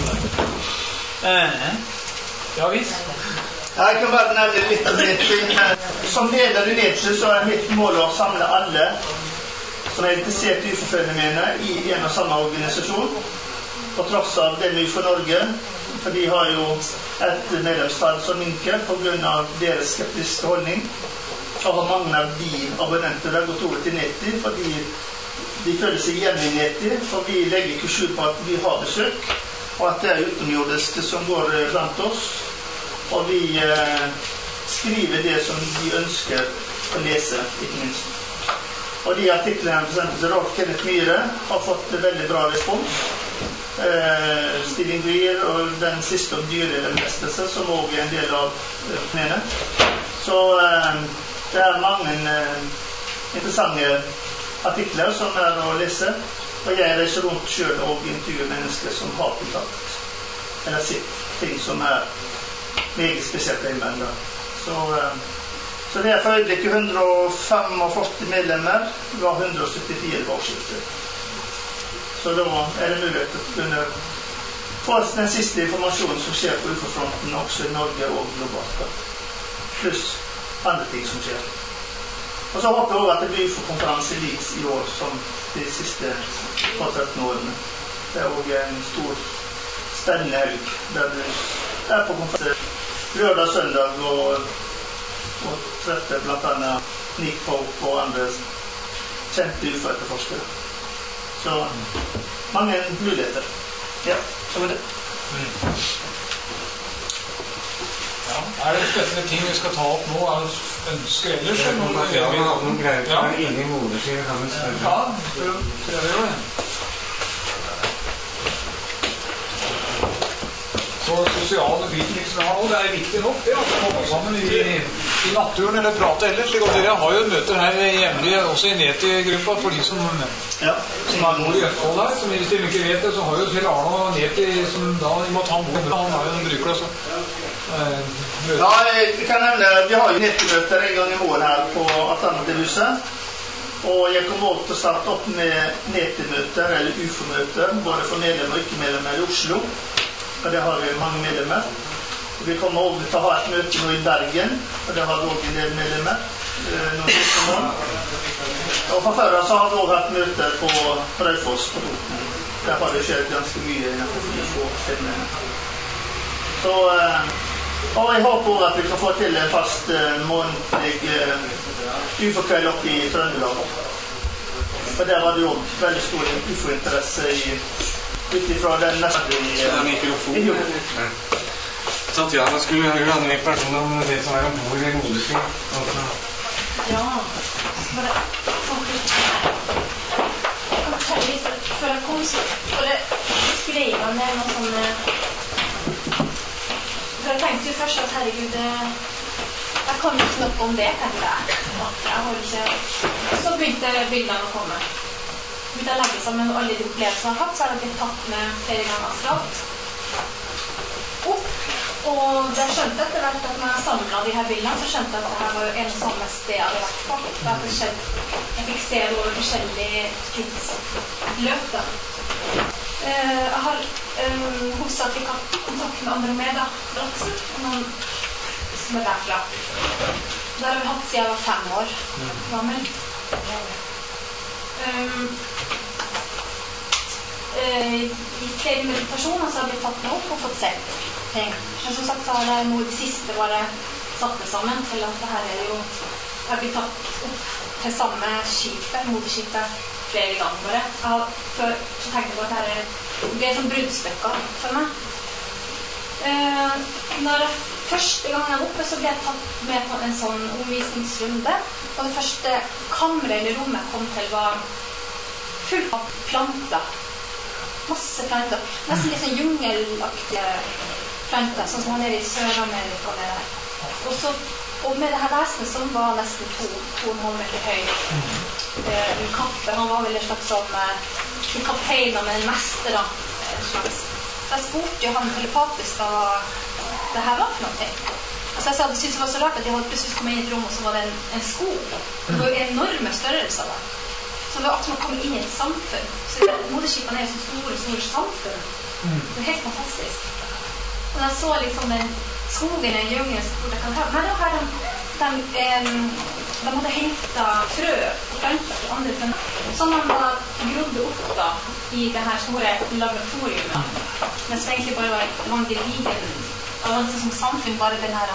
det er det. Ja, visst. Jeg kan bare nevne litt om det. Som leder i Nedsjø så er mitt mål å samle alle som er interessert i UFO-fenomenet i en og samme organisasjon. På tross av det med UFO Norge, for de har jo et medlemstall som minker på grunn av deres skeptiske holdning. Og har mange av de abonnenter der gått over til Neti, fordi de føler seg hjemme i Neti, for vi legger ikke skjul på at vi har besøk, og at det er utenomjordiske som går blant oss. Og vi skriver det som de ønsker å lese, ikke minst. Og de artiklene, for eksempel Rolf Kenneth Myhre, har fått veldig bra respons. Stephen Greer og den siste om dyrelemlestelse, som også er en del av fenomenet. Så det er mange interessante artikler som er å lese. Og jeg reiser rundt selv og intervjuer mennesker som har kontakt, eller sett ting som er meget spesielt innvendet. Så det er for øyeblikket 145 medlemmer, vi har 174 på årsskiftet. Så da er det mulighet til å kunne få den siste informasjonen som skjer på UFO-fronten, også i Norge og globalt. Pluss andre ting som skjer. Og så håper jeg også at det blir UFO-konferanse i Leeds i år, som de siste 13 årene. Det er også en stor, spennende helg, der du er på konferanse lørdag, søndag, og treffer blant annet Nick Pope og andre kjente UFO-etterforskere. Så mange muligheter. Ja, så var det. Ja, er det spennende ting vi skal ta opp nå? Er det ønsker ellers? Ja, vi har noen greier som er inne i modersiden kan vi spørre. Ja, prøver jo det. Så sosiale biten som jeg har nå, det er viktig nok det, at vi kommer sammen i naturen eller prate ellers. Og dere har jo møter her hjemlig også i Neti-gruppa for de som bor i Østfold her. Som hvis de ikke vet det, så har jo Kjell Arne og Neti som da må ta bort. Han har jo en bruker også. Ja, jeg kan nevne, vi har jo Neti-møter en gang i morgen her på Alternativhuset. Og jeg kommer også til å starte opp med Neti-møter eller UFO-møter, både for medlemmer og ikke-medlemmer i Oslo. Og det har vi mange medlemmer. Vi kommer også til å ha et møte nå i Bergen, og det har vi også en del medlemmer. Og fra før så har vi også hatt møte på Raufoss på Toten. Der har det skjedd ganske mye innenfor UFO-filmene. Så, og jeg håper også at vi kan få til en fast månedlig UFO-kveld oppe i Trøndelag. For der var det jo veldig stor UFO-interesse utifra den neste i Tatjana skulle høre en ny person om det som er ombord i moderskip. Ja, bare før jeg kom så bare skrev jeg ned noe sånn for jeg tenkte jo først at herregud jeg kan ikke noe om det, tenkte jeg har ikke så begynte bildene å komme begynte å legge sammen alle de opplevelsene jeg har hatt så har jeg blitt tatt med flere ganger stratt opp og det skjønte etter hvert at når jeg samlet de her bildene så skjønte jeg at det her var en samme sted jeg hadde vært på jeg fikk se det over forskjellige tidsløp da. Jeg har hos at vi kan kontakt med Andromeda Bratsen, noen som derfra. Der har vi hatt siden jeg var 5 år gammel. I flere meditasjoner så har vi tatt meg opp og fått sett ting. Men som sagt så har det noe det siste bare satt det sammen til at det her jo har blitt tatt opp til samme skipet, moderskipet flere ganger bare. Før så tenkte jeg på at det er som bruddstykker for meg. Når første gang jeg var oppe så ble jeg tatt med på en sånn omvisningsrunde og det første kammeret eller rommet kom til var fullt av planter. Masse planter. Nesten litt sånn jungelaktige planter, sånn som man er i Sør-Amerika med det her. Og med det her vesenet som var nesten 2,5 meter høy kappe, han var vel en slags sånn kaptein med en mester da, slags. Så jeg spurte jo han telepatisk hva det her var for noe. Altså jeg syntes det var så rart at jeg hadde plutselig kommet inn i et rom og så var det en skog. Det var jo enorme størrelser da. Så det var at man kom inn i et samfunn. Så moderskipene er jo så store samfunn. Det er helt fantastisk. Og da så liksom den skogen i jungelen så fort jeg kan høre. Men da har de hadde hentet frø og planter til andre frø. Sånn at man grodde opp da i det her store laboratoriet. Mens det egentlig bare var en gedigen og som samfunn bare det her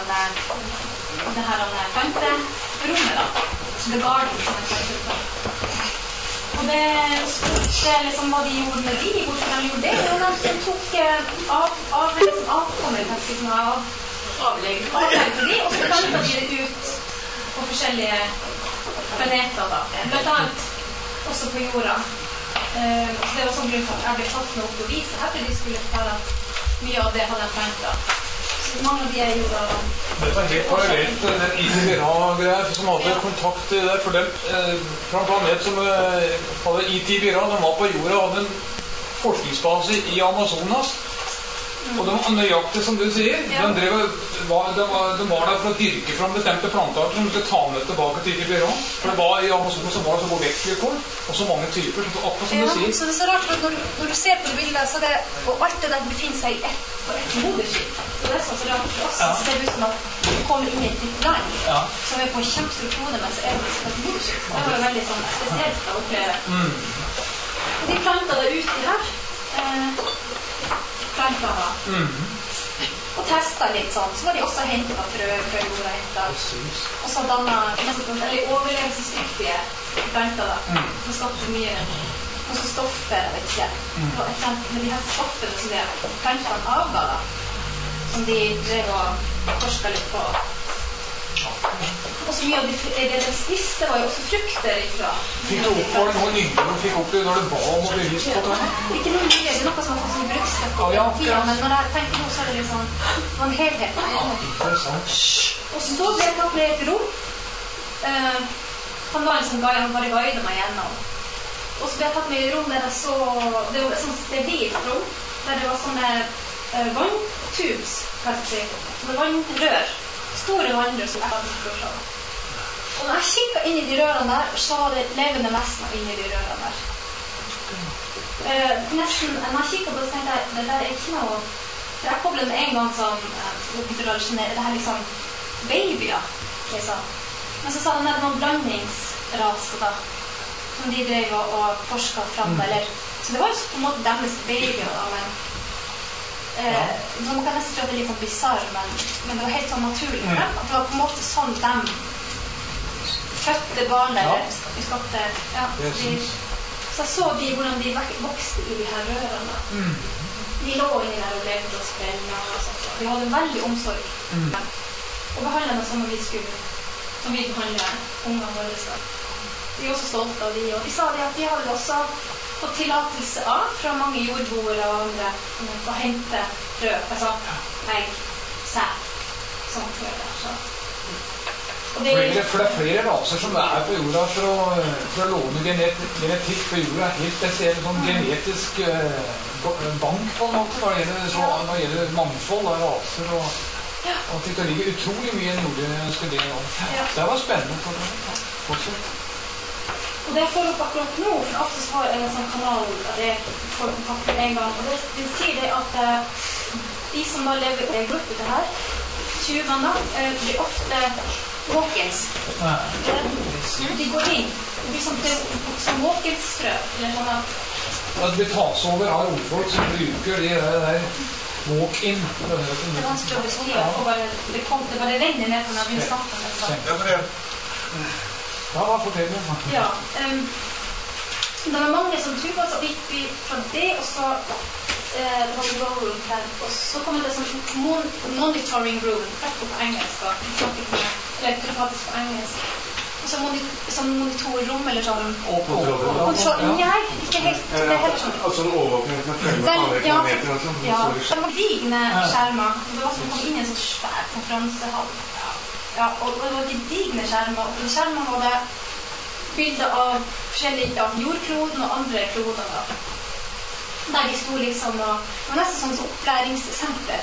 planterommet da. Så det garden som jeg kalte det. Og det liksom hva de gjorde med de, hvorfor de gjorde det, og de tok avkommet avlegg til de, og så plantet de det ut på forskjellige planeter da. Blant annet også på jorda. Så det var sånn grunn for at jeg ble tatt med opp og vise her, for de skulle forklare at mye av det hadde jeg plantet. Så mange av de er jorda. Dette er helt parallelt den ITBRA-greier som hadde kontakt der for dem fra en planet som hadde ITBRA, de var på jorda og hadde en forskningsbase i Amazonas. Og de var nøyaktig som du sier. De var der for å dyrke fram bestemte plantarter som skulle ta med tilbake til ITBRA. For det var i Amazonas som var så god vekstvilkår, og så mange typer, så akkurat som du sier. Så det er så rart, for når du ser på bildet, så det, og alt det der befinner seg på et moderskip. Så det er så rart for oss, så ser det ut som at du kommer inn i et nytt land, som er på en kjempestor klode, men så er det et moderskip. Det var veldig sånn spesielt å oppleve. Og de plantet det ut i her. Plantene og testet litt sånn, så var de også hentet frø fra jorda og så dannet overlevelsesdyktige planter da, som skapte mye og så stoffer, jeg vet ikke og et eller annet med de her stoffene som de plantene avga da, som de drev og forsket litt på og så mye av det de spiste var jo også frukter ifra. Fikk du opp var det noe nytt du fikk opp det når det ba om å bli vist på det? Ikke noe nye, det er noe som har fått sånn bruksstøtte men når jeg tenker nå så er det liksom en helhet. Og så ble jeg tatt med et rom. Han var en sånn guide, han bare guidet meg gjennom. Og så ble jeg tatt med et rom der jeg så, det var et sånt sterilt rom, der det var sånne vanntubes, kanskje, sånne vannrør. Store vannrør som jeg hadde for sånn. Og når jeg kikket inn i de rørene der, så var det levende vesener inn i de rørene der. Nesten, når jeg kikket på det, så tenkte jeg, det der er ikke noe... For jeg koblet med en gang som, det her liksom babyer, liksom. Men så sa den der noen blandingsraser da, som de drev og forsket frem, eller... Så det var jo på en måte deres babyer da, men... Man kan nesten tro at det er litt sånn bizarr, men det var helt sånn naturlig for dem. At det var på en måte sånn de fødte barn eller skapte, så jeg så de hvordan de vokste i de her rørene. De lå inni der og levde og sprellet og sånt. De hadde veldig omsorg. Og behandlet dem som vi behandler ungene våre. De også stolte av de, og de sa at de hadde også fått tillatelse fra mange jordboere og andre å hente brød, altså egg, sæd, sånn før det. For det er flere raser som på jorda for å låne genetikk for jorda, helt spesielt sånn genetisk bank på en måte, hva gjelder mangfold av raser, og det ligger utrolig mye i nordiske del av. Det var spennende for det. Fortsett. Og det får opp akkurat nå, for ofte så har en sånn kanal der det får kontakt med en gang, og det sier det at de som da lever i gruppe det her, 20 da, blir ofte walk-ins. De går inn. Det blir som walk-ins-frø. Det blir tas over av romfolk som bruker de der walk-in. Det er vanskelig å beskrive. Det bare renner ned når vi snakker om det. Ja, hva forteller du? Ja, det var mange som tror på at vi fra det, og så det var en roll room her, og så kommer det som monitoring room, rett på engelsk, eller telepatisk på engelsk. Og så som monitorrom, eller sånn kontroll. Nei, ikke helt, det er heller sånn. Altså en overvåkning med fremme alle planeter og sånn? Ja, det var digne skjermer. Det var som å komme inn i en sånn svær konferansehall. Ja, og det var digne skjermer, og i skjermene var det bilder av forskjellige jordkloden og andre kloder da. Der de sto liksom, og det var nesten sånn opplæringssenter.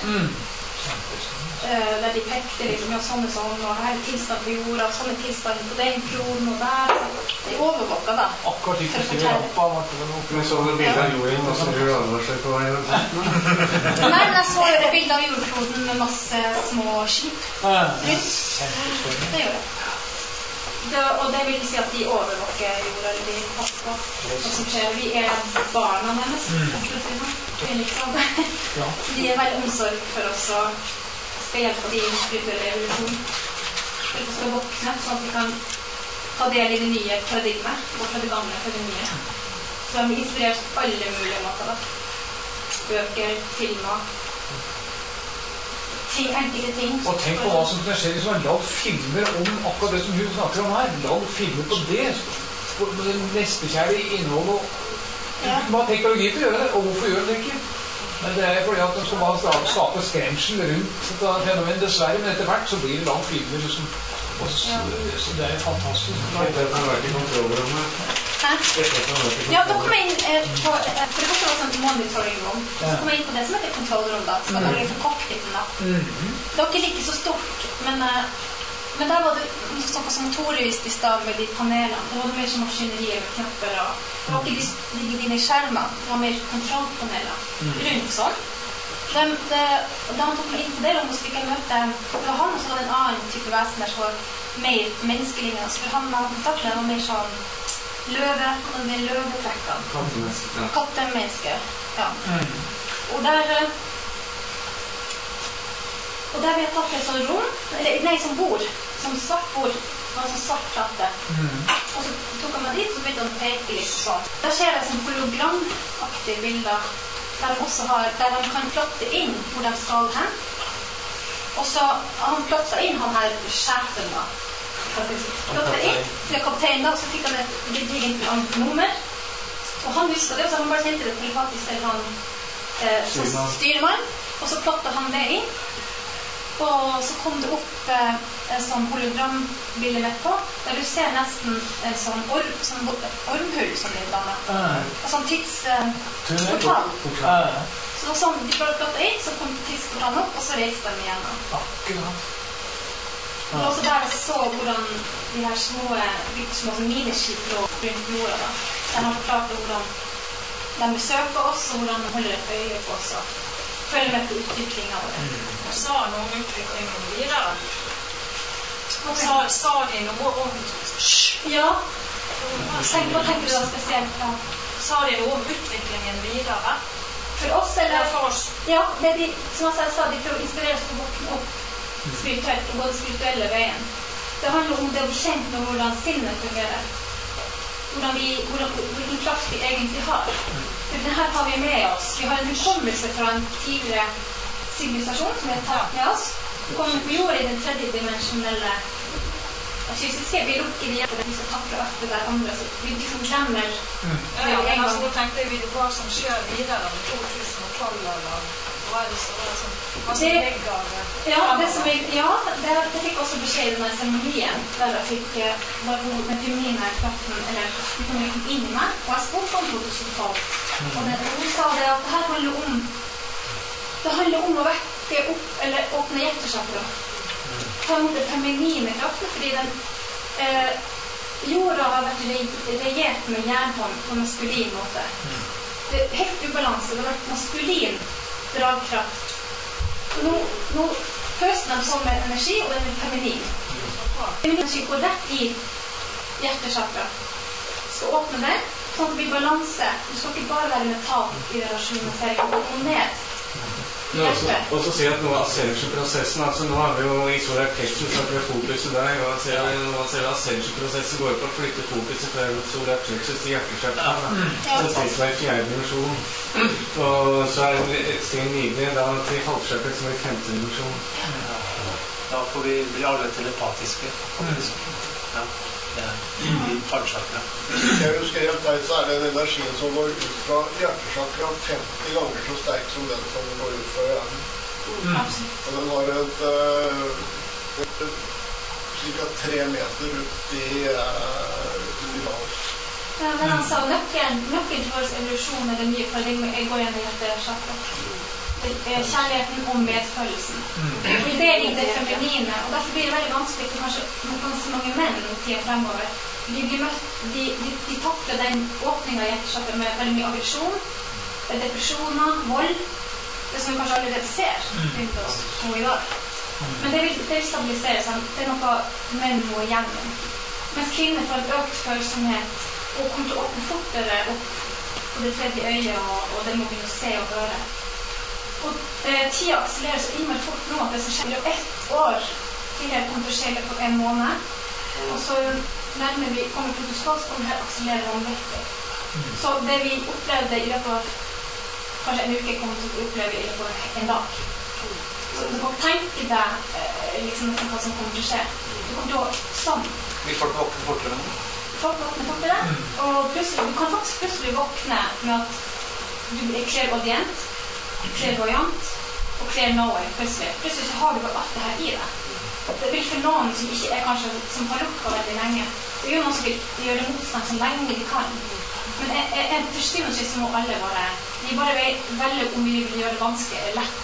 Der de pekte liksom, ja, sånn, og her tilstand på jorda, og sånne tilstand på den kloden og der. De overvåket da. Akkurat ikke å skrive rappa, var det noe? Men så det bildet av jorden, og så gjør det alvor seg på vei? Nei, men jeg så jo det bildet av jordkloden med masse små skip rundt. Det gjør det. Og det vil si at de overvåker jorda, eller de passer på hva som skjer. Vi barna hennes, liksom. De veldig omsorg for oss og skal hjelpe de spirituelle evolusjonen. For at vi skal våkne, sånn at vi kan ta del i det nye paradigmet, og fra det gamle til det nye. Så de har inspirert på alle mulige måter da. Bøker, filmer, enkelte ting. Og tenk på hva som kan skje hvis man har laget filmer om akkurat det som hun snakker om her. Laget filmer på det, på det nestekjærlige innholdet. Hva har teknologi til å gjøre det, og hvorfor gjør det ikke? Men det fordi at de skal bare skape skremsel rundt fenomen. Dessverre, men etter hvert så blir det laget filmer som, så det fantastisk. Dette har vært i kontrollrommet. Ja, da kom jeg inn på, for det første var sånn monitoring room, så kom jeg inn på det som heter kontrollrom da, som var for cockpiten da. Det var ikke like så stort, men der var det sånn som motorvis i stad med de panelene. Det var mer som maskinerier med knapper, og det var ikke dine skjermer, det var mer kontrollpaneler rundt sånn. Da han tok meg inn på det rommet, så fikk jeg møte, det var han, og så var det en annen type vesen der som var mer menneskelignende, så for han var kontakten, det var mer sånn løve, og det er løvetrekkene. Kattemenneske, ja. Og der vi har tatt et sånn rom, nei, som bord, som svart bord, det var en sånn svart platte. Og så tok han meg dit, så begynte han å peke litt sånn. Der ser jeg sånn hologramaktige bilder, der de kan plotte inn hvor de skal hen. Og så har han plottet inn han her sjefen da. Plottet inn til kapteinen da, og så fikk han et digent nummer. Og han husket det, og så han bare sendte det telepatisk til han styrmann, og så plottet han det inn. Og så kom det opp en sånn hologrambilde midt på, der du ser nesten en sånn ormhull som blir dannet. Og sånn tidsportal. Så det var sånn, de bare plottet inn, så kom tidsportalen opp, og så reiste de igjen. Akkurat. Det var også der jeg så hvordan de her små mineskip lå rundt jorda da. Der han forklarte hvordan de besøker oss, og hvordan de holder et øye på oss, og følger med på utviklingen vår. Sa noe om utviklingen videre? Sa de noe om... Ja. Hva tenker du da spesielt da? Sa de noe om utviklingen videre? For oss, eller? For oss. Ja, det er de, som jeg sa, de prøver å inspirere oss til å våkne opp spirituelt, og gå den spirituelle veien. Det handler om det å bli kjent med hvordan sinnet fungerer. Hvilken kraft vi egentlig har. For denne har vi med oss. Vi har en hukommelse fra en tidligere sivilisasjon som vi har tatt med oss. Vi kommer på jord i den tredje dimensjonelle fysiske. Vi lukker igjen for det vi skal takle alt det der andre. Så vi liksom glemmer men altså, da tenkte jeg hva som skjer videre med 2012, eller hva det som ligger det fikk også beskjed i denne seremonien, der jeg fikk var hun med feminine kraften, eller vi kom liksom inn i meg, og jeg spurte om 2012. Og hun sa det at det her handler om å vekke opp, eller åpne hjertesakra. Ta imot den feminine kraften, fordi den jorda har vært regjert med jernhånd på maskulin måte. Det er helt ubalanse, det har vært maskulin dragkraft. Nå føles den som en energi, og den er feminin. Feminin energi går rett i hjertesakra. Skal åpne det, sånn at det blir balanse. Du skal ikke bare være metall i relasjonen, så det går ned. Og så sier jeg at noe av ascension-prosessen, altså nå har vi jo i solar plexus at vi har fokuset der, og ser ascension-prosessen går på å flytte fokuset fra solar plexus til hjertesakra. Så sist var i 4. dimensjon. Og så det et steg nydelig da til halvsakra som er i 5. dimensjon. Da får vi bli alle telepatiske. I halvsakra. Jeg husker helt teit, så det en energien som går ut fra hjertesakra 50 ganger så sterk som den som går ut fra hjernen. Og den har cirka 3 meter ut i havet. Men han sa nøkkelen til vår evolusjon er det mye, for det går gjennom hjertesakra. Kjærligheten og medfølelsen. Og det ligger det feminine, og derfor blir det veldig vanskelig for kanskje mange menn i tiden fremover. De takler den åpningen av hjertesakra med veldig mye aggresjon, depresjoner, vold, det som vi kanskje allerede ser rundt oss nå i dag. Men det vil stabilisere seg, det er noe menn må igjennom. Mens kvinner får en økt følsomhet og kommer til å åpne fortere opp på det tredje øyet, og det må begynne å se og høre. Og tida akselererer så innmari fort nå at det som skjer jo 1 år tidligere kommer til å skje på 1 måned, og så nærmere vi kommer til å kommer her akselerere vanvittig. Så det vi opplevde i løpet av kanskje en uke kommer til å oppleve i løpet av en dag. Så du kan tenke deg liksom hva som kommer til å skje. Du kommer til å sånn. Vil folk våkne fortere nå? Folk våkner fortere, og plutselig, du kan faktisk plutselig våkne med at du er clairaudient, clairvoyant og clairknowing plutselig. Plutselig så har du bare alt det her i deg. Det vil for noen som ikke er kanskje, som har lukket veldig lenge. Det er jo noen som vil gjøre motstand så lenge de kan. Men en forstyrrelse så må alle bare, de bare velger om vi vil gjøre det vanskelig eller lett.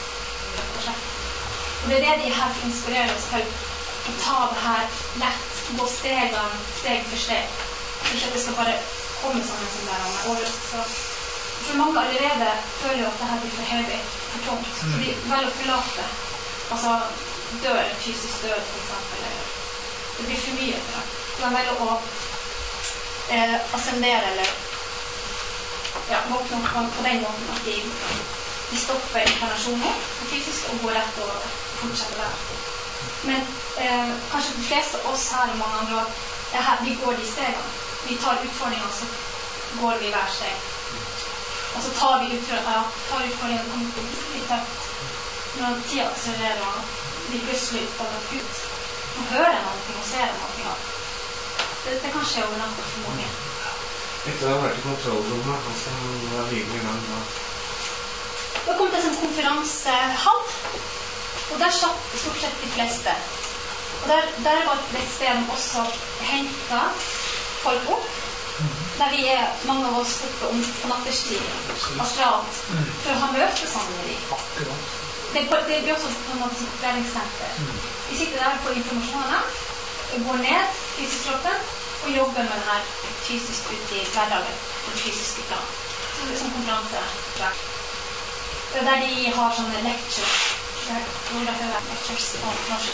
Og det er det de her inspirerer oss til å ta det her lett, gå steg for steg. For det skal bare komme sammen som der over. For mange allerede føler jo at det her blir for heavy, for tungt. Så de velger å forlate. Altså dør, fysisk død for eksempel. Det blir for mye for dem. Så de velger å ascendere eller våkne opp på den måten at de stopper inkarnasjonen fysisk og går rett og fortsetter der. Men kanskje de fleste av oss her og mange andre, vi går de stegene. Vi tar utfordringer, så går vi hver steg. Og så tar vi utfordringen og kommer til å bli tøft. Når tida akselererer og vi plutselig utfordrer Gud. Nå hører jeg noe og ser noe av. Det kan skje over natt for mange. Etter å ha vært i kontrollrommet, som var videre i gang da. Da kom det en konferansehall, og der satt stort sett de fleste. Og der var det et sted de også hentet folk opp, der vi mange av oss oppe på natterstid, astralt, for å ha møte sammen med dem. Det blir også på en måte som opplæringssenter. Vi sitter der og får informasjoner, går ned fysisk kroppen, og jobber med det her fysisk ut i hverdagen, på det fysiske plan. Så det er sånn konferanse. Der de har sånne lectures. Hvor det er lectures på norsk.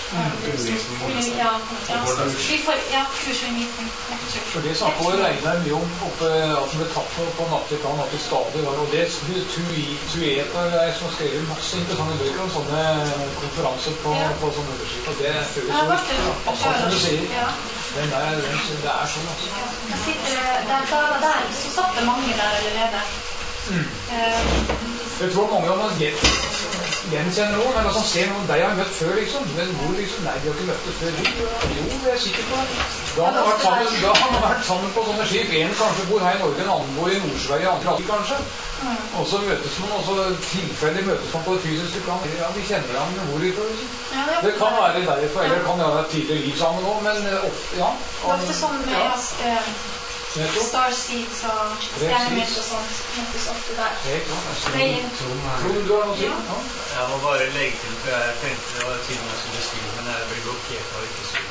Vi får kurs og meeting lectures. For det snakker å regne mye om oppe, at den ble tatt på natteplan, at det stadig var, og det Tueta som skrev masse interessante bøker om sånne konferanser på sånne underskip, og det føles så absolutt som du sier. Det er sånn, altså. Der så satt det mange der allerede. Jeg tror mange av gjenkjenner noen, eller sånn, ser noen deg jeg har møtt før, liksom. Men hvor liksom, nei, de har ikke møtt det før. Jo, det er sikkert på det. Da har man vært sammen på sånne skip. En kanskje bor her i Norge, en annen bor i Nord-Sverige, andre alltid kanskje. Og så møtes man, og så tilfeldig møtes man på det fysiske plan. Ja, vi kjenner ham med hvor i tror, liksom. Det kan være derfor, eller det kan være et tidligere liv sammen også, men ofte, ja. Det er ofte sånn med Starseeds og stjernemøter og sånt. Møtes ofte der. Tror du har noe å si? Jeg må bare legge til, for jeg tenkte det var tiden jeg skulle beskrive, men jeg ble blokkert av ikke så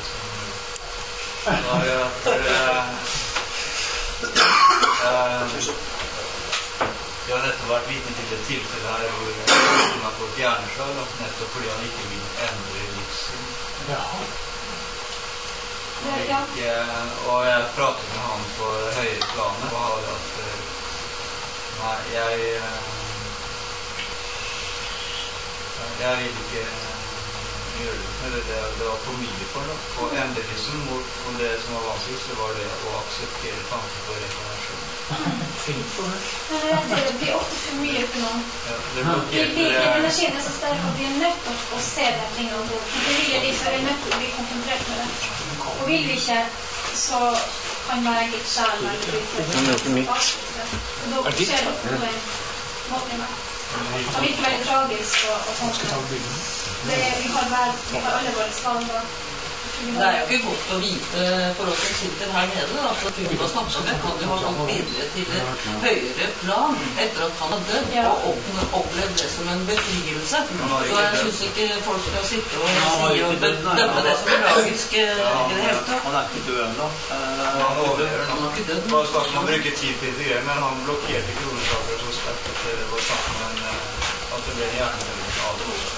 vi har nettopp vært vitne til et tilfelle her hvor han har fått hjerneslag, nettopp fordi han ikke vil endre livssyn. Og jeg pratet med han på høyere planet og har at nei, jeg vil ikke gjøre det, eller det var for mye for noe. Og endelig og det som var vanskeligst, det var det å akseptere tanken på rekonversjon. Det blir ofte for mye for noen. Energien er så sterk at vi er nødt til å se de tingene. Vi er nødt til å bli konsentrert med det. Og vil vi ikke, så kan det være enkelt selv eller utfordring. Og da skjer det noe måte med. Det virker veldig tragisk og sånt. Vi har alle våre skader. Det er jo ikke godt å vite for oss som sitter her nede, at Tuva har snakket med kan jo ha gått videre til et høyere plan etter at han har dødd og opplevd det som en befrielse. Så jeg synes ikke folk skal sitte og dømme det som tragisk i det hele tatt. Han er ikke død ennå. Han er ikke død. Det var snakk om å bruke tid til integrering, men han blokkerte kronesaker så sterkt at det var snakk om at det ble en hjerneblødning av det også.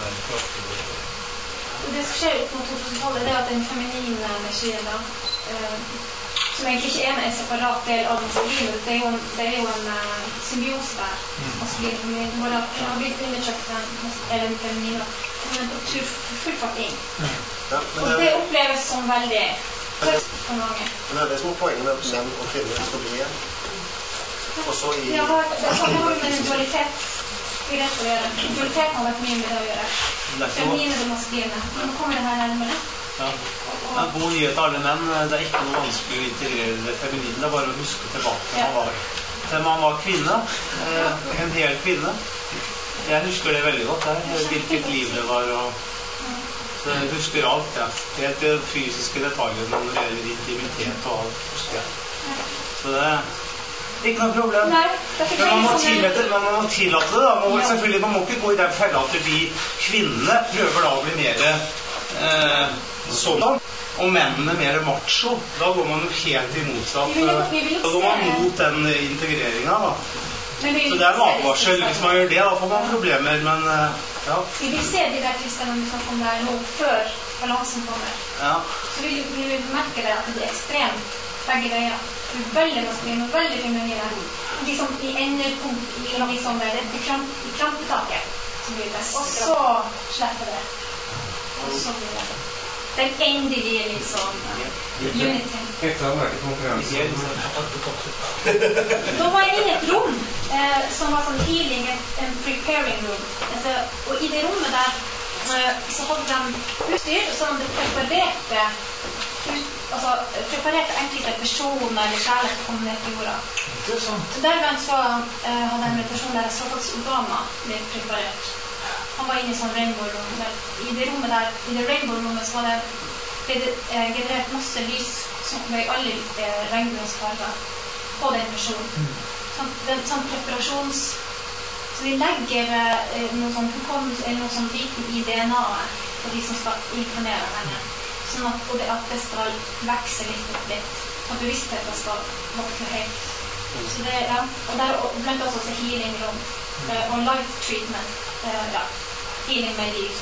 Det som skjer ut mot 2000-tallet, det er at den feminine energien da, som egentlig ikke er en separat del av maskulin, det er jo en symbiose der, maskulin, hvor det har blitt undertrykt den feminine, men på full fart inn. Og det oppleves som veldig tøft for mange. Men er det som er poenget med menn og kvinner skal bli igjen? Også i... Ja, det har med en dualitet. Dualiteten har vært mye med det å gjøre. Feminine og maskuline. Nå kommer det her nærmere. God nyhet til alle menn. Det er ikke noe vanskelig å integrere det feminine. Det er bare å huske tilbake til man var kvinne. En hel kvinne. Jeg husker det veldig godt. Hvilket liv det var. Så jeg husker alt. Helt det fysiske detaljer når det gjelder intimitet og alt. Husker jeg. Så det ikke noe problem. Men man må tillate det da. Man må ikke gå i den fella at de kvinnene prøver da å bli mer sådan, og mennene mer macho. Da går man jo helt i motsatt. Da går man mot den integreringen da. Så det er en advarsel. Hvis man gjør det, da får man problemer, men ja. Vi vil se de der tilstandene vi snakker om der nå, før balansen kommer. Så vi vil merke det at det er ekstremt begge veier. Veldig maskulin og veldig feminine. Liksom i endepunkt, liksom det i krampetaket som blir best. Og så slipper det. Og så blir det den endelige liksom unity. Da var jeg inne i et rom som var sånn healing and preparing room. Og i det rommet der så hadde de utstyr som de preparerte enkelte personer eller sjeler til å komme ned til jorda. Så derved så hadde jeg en meditasjon der jeg så faktisk Obama ble preparert. Han var inne i sånn rainbow-rom. I det rommet der, i det rainbow-rommet så var det generert masse lys som kom i alle regnbuensfarger på den personen. Sånn preparasjons... Så vi legger noe sånn hukommelse eller noe sånn viten i DNA-et på de som skal inkarnere henne. Sånn at det skal vekse litt. At bevisstheten skal vokse høyt. Så det, ja. Og der blant annet også healing rom. Og life treatment. Ja. Healing med liv.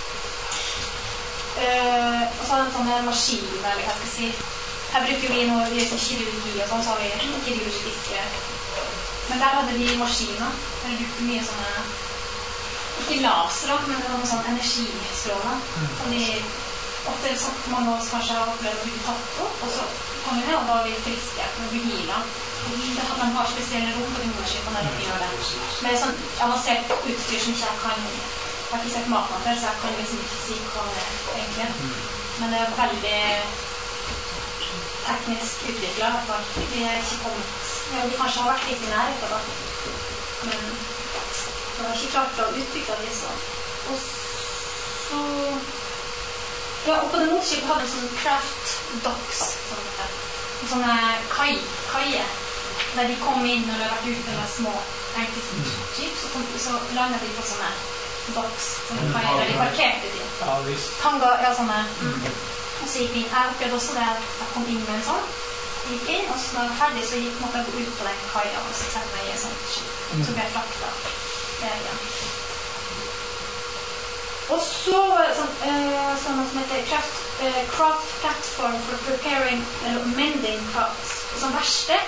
Og så har det en sånn maskin, eller hva skal jeg si. Her bruker vi noe, vi gjør sånn kirurgi, og sånn så har vi kirurgiske. Men der hadde vi maskiner. Der brukte mye sånne, ikke laser, men det var noen sånn energistråler. Som de ofte sånn mange av oss kanskje har opplevd å bli tatt opp, og så kommer vi ned, og da er vi friske, og vi healer. Man har spesielle rom på de skipene der vi gjør det. Med sånn avansert utstyr som ikke jeg kan har ikke sett maken før, så jeg kan liksom ikke si hva det er egentlig. Men det er veldig teknisk utviklet. Vi er ikke kommet... Ja, vi kanskje har vært litt i nærheten da. Men vi har ikke klart å utvikle det så. Og så... Ja, og på det motskipet hadde vi sånne craft docks, sånne kaier, der de kom inn når de har vært ute med små enkeltskip, så landet de på sånne docks, sånne kaier, der de parkerte de. Ja, visst. Tanga, ja, sånne. Og så gikk vi inn. Jeg opplevde også det at jeg kom inn med en sånn. Jeg gikk inn, og så når jeg var ferdig, så måtte jeg gå ut på den kaia og sette meg i en sånn skip. Så ble jeg frakta igjen. Og så var det sånn som heter craft platform for preparing eller mending crafts. Sånn verksted.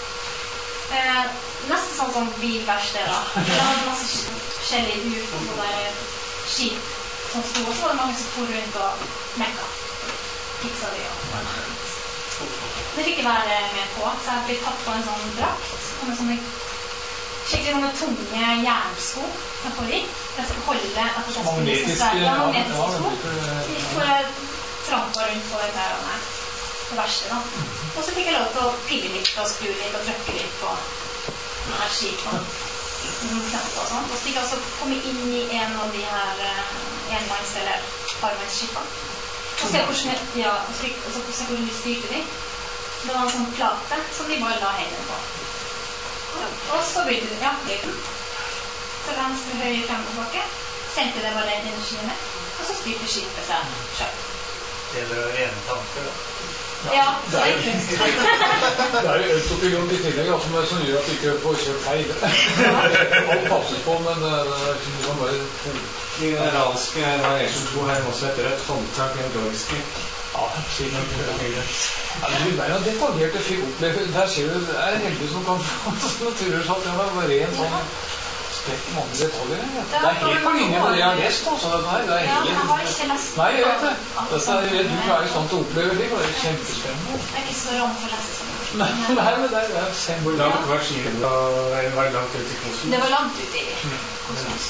Nesten sånn som bilverksted da. Det hadde masse forskjellige skip som stod, og så var det mange som for rundt og mekka. Fiksa de og det fikk jeg være med på, så jeg ble tatt på en sånn drakt med sånne skikkelig noen tunge jernsko jeg får i. Jeg skal holde at det skal magnetiske sko. For jeg trampa rundt på det verste da. Og så fikk jeg lov til å pille litt og skru litt og trykke litt på denne skipene. Og så fikk jeg også komme inn i en av de her enmanns- eller parmannsskipene. Og se hvordan de styrte de. Det var en sånn plate som de bare la hendene på. Og så begynte de, til venstre, høyre, frem og tilbake. Sendte det bare energiene, og så styrte skipet seg selv. Det er jo rene tanker da. Ja, det er jo autopilot i tillegg som gjør at du ikke får kjørt feil. Alt passes på, men det er ikke noe bare de iranske variasjon 2 her også et rødt håndtak i en joystick. Ja, siden det er en detaljerte opplevelser. Der ser du, det er heldig som kan få naturer sånn. Det var bare en sånn spekk mange detaljer. Det er helt på linje med det jeg har lest også. Det er helt... Jeg har ikke lest. Nei, jeg vet det. Dette er du er i stand til å oppleve det, og det er kjempespennende. Jeg er ikke så rom for å lese sånn. Nei, men det er kjempespennende. Hvor langt var skipet? Var det langt ut i kosmos? Det var langt ut i kosmos.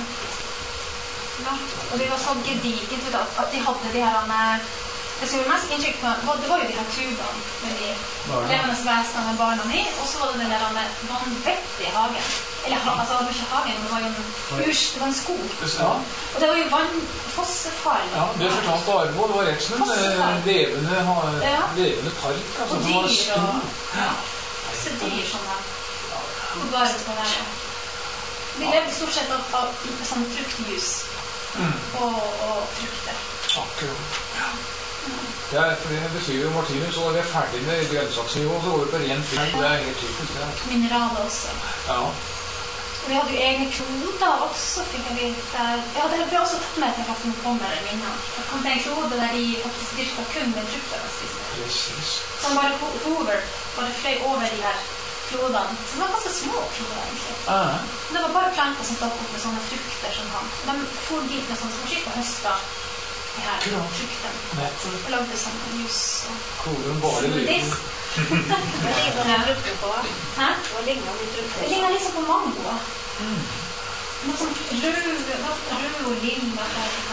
Og det var så gedigent at de hadde de her det som gjorde mest inntrykk på, det var jo de her tubene med de levende vesenene med barna i, og så var det den der vanvettige hagen. Eller, altså det var ikke hagen, men det var jo det var en skog. Ja. Og det var jo fossefall. Ja, det fortalte Arvo, det var rett som en levende park. Altså, og dyr og masse dyr som var bare på der. De levde stort sett av sånn frukthus og frukter. Akkurat. Ja, for det beskriver jo Martinus, så var det ferdig med grønnsaksnivå, så går det på ren fisk. Det er helt typisk, det. Mineraler også. Ja. Og vi hadde jo egne kloder også, fikk jeg vite. Ja, det ble også tatt med til at den kommer i minnet. Det kom til en klode der de faktisk dyrket kun med frukter. Precis. Så bare hover, bare fløy over de her klodene. Så det var ganske små kloder, egentlig. Det var bare planter som stod opp med sånne frukter som han. De for dit med sånne små skip og høstet de her fruktene. Og lagde sånn jus. Kloden bare liten. Hva ligner det frukter på? Hæ? Hva ligner det frukter på? Det ligner liksom på mango. Noe sånn rød og lilla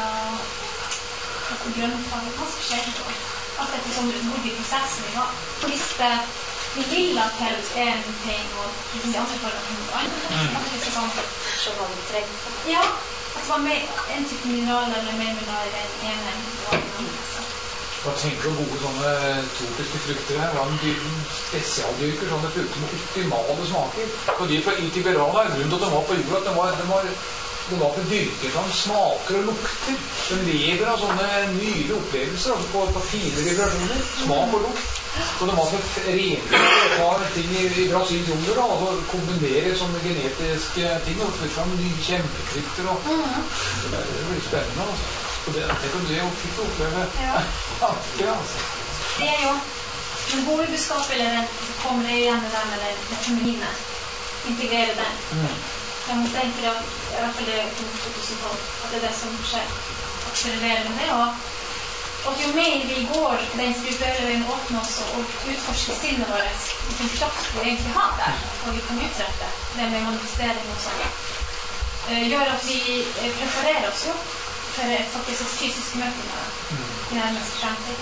og grønnfarge. Ganske skjedd. Alt etter sånn hvor de prosessen vi var. Hvis det lilla pels er en ting og de andre fargene noe annet. At det er sånn så var det trengt. Ja. At det var en type mineral eller mer mineral enn en Hva tenker du gode sånne tropiske frukter her? Det var en spesialdyrker, sånne frukter med optimale smaker. Og de fra Itiberana, grunnen til at de var på jorda, at de var for dyrker som smaker og lukter. De lever av sånne nydelige opplevelser, altså på fine vibrasjoner, smak og lukt. Så de var for rene å ta ting i Brasil jungler, da, og kombinere sånne genetiske ting og få fram nye kjempefrukter. Det blir spennende, altså. Og det kan du jo fikk oppleve. Ja, altså. Det er jo, men hovedbudskap eller kommer det igjen med den eller det feminine, integrere den. Jeg må tenke det, i hvert fall det 2012, at det er det som skjer, akselerere med det, og jo mer vi går den spirituelle veien åpne oss og utforske sinnet vårt, hvilken kraft vi egentlig har der, og vi kan utrette det med manifestering og sånn. gjør at vi preparerer oss jo for faktisk et fysisk møte med i nærmeste fremtid.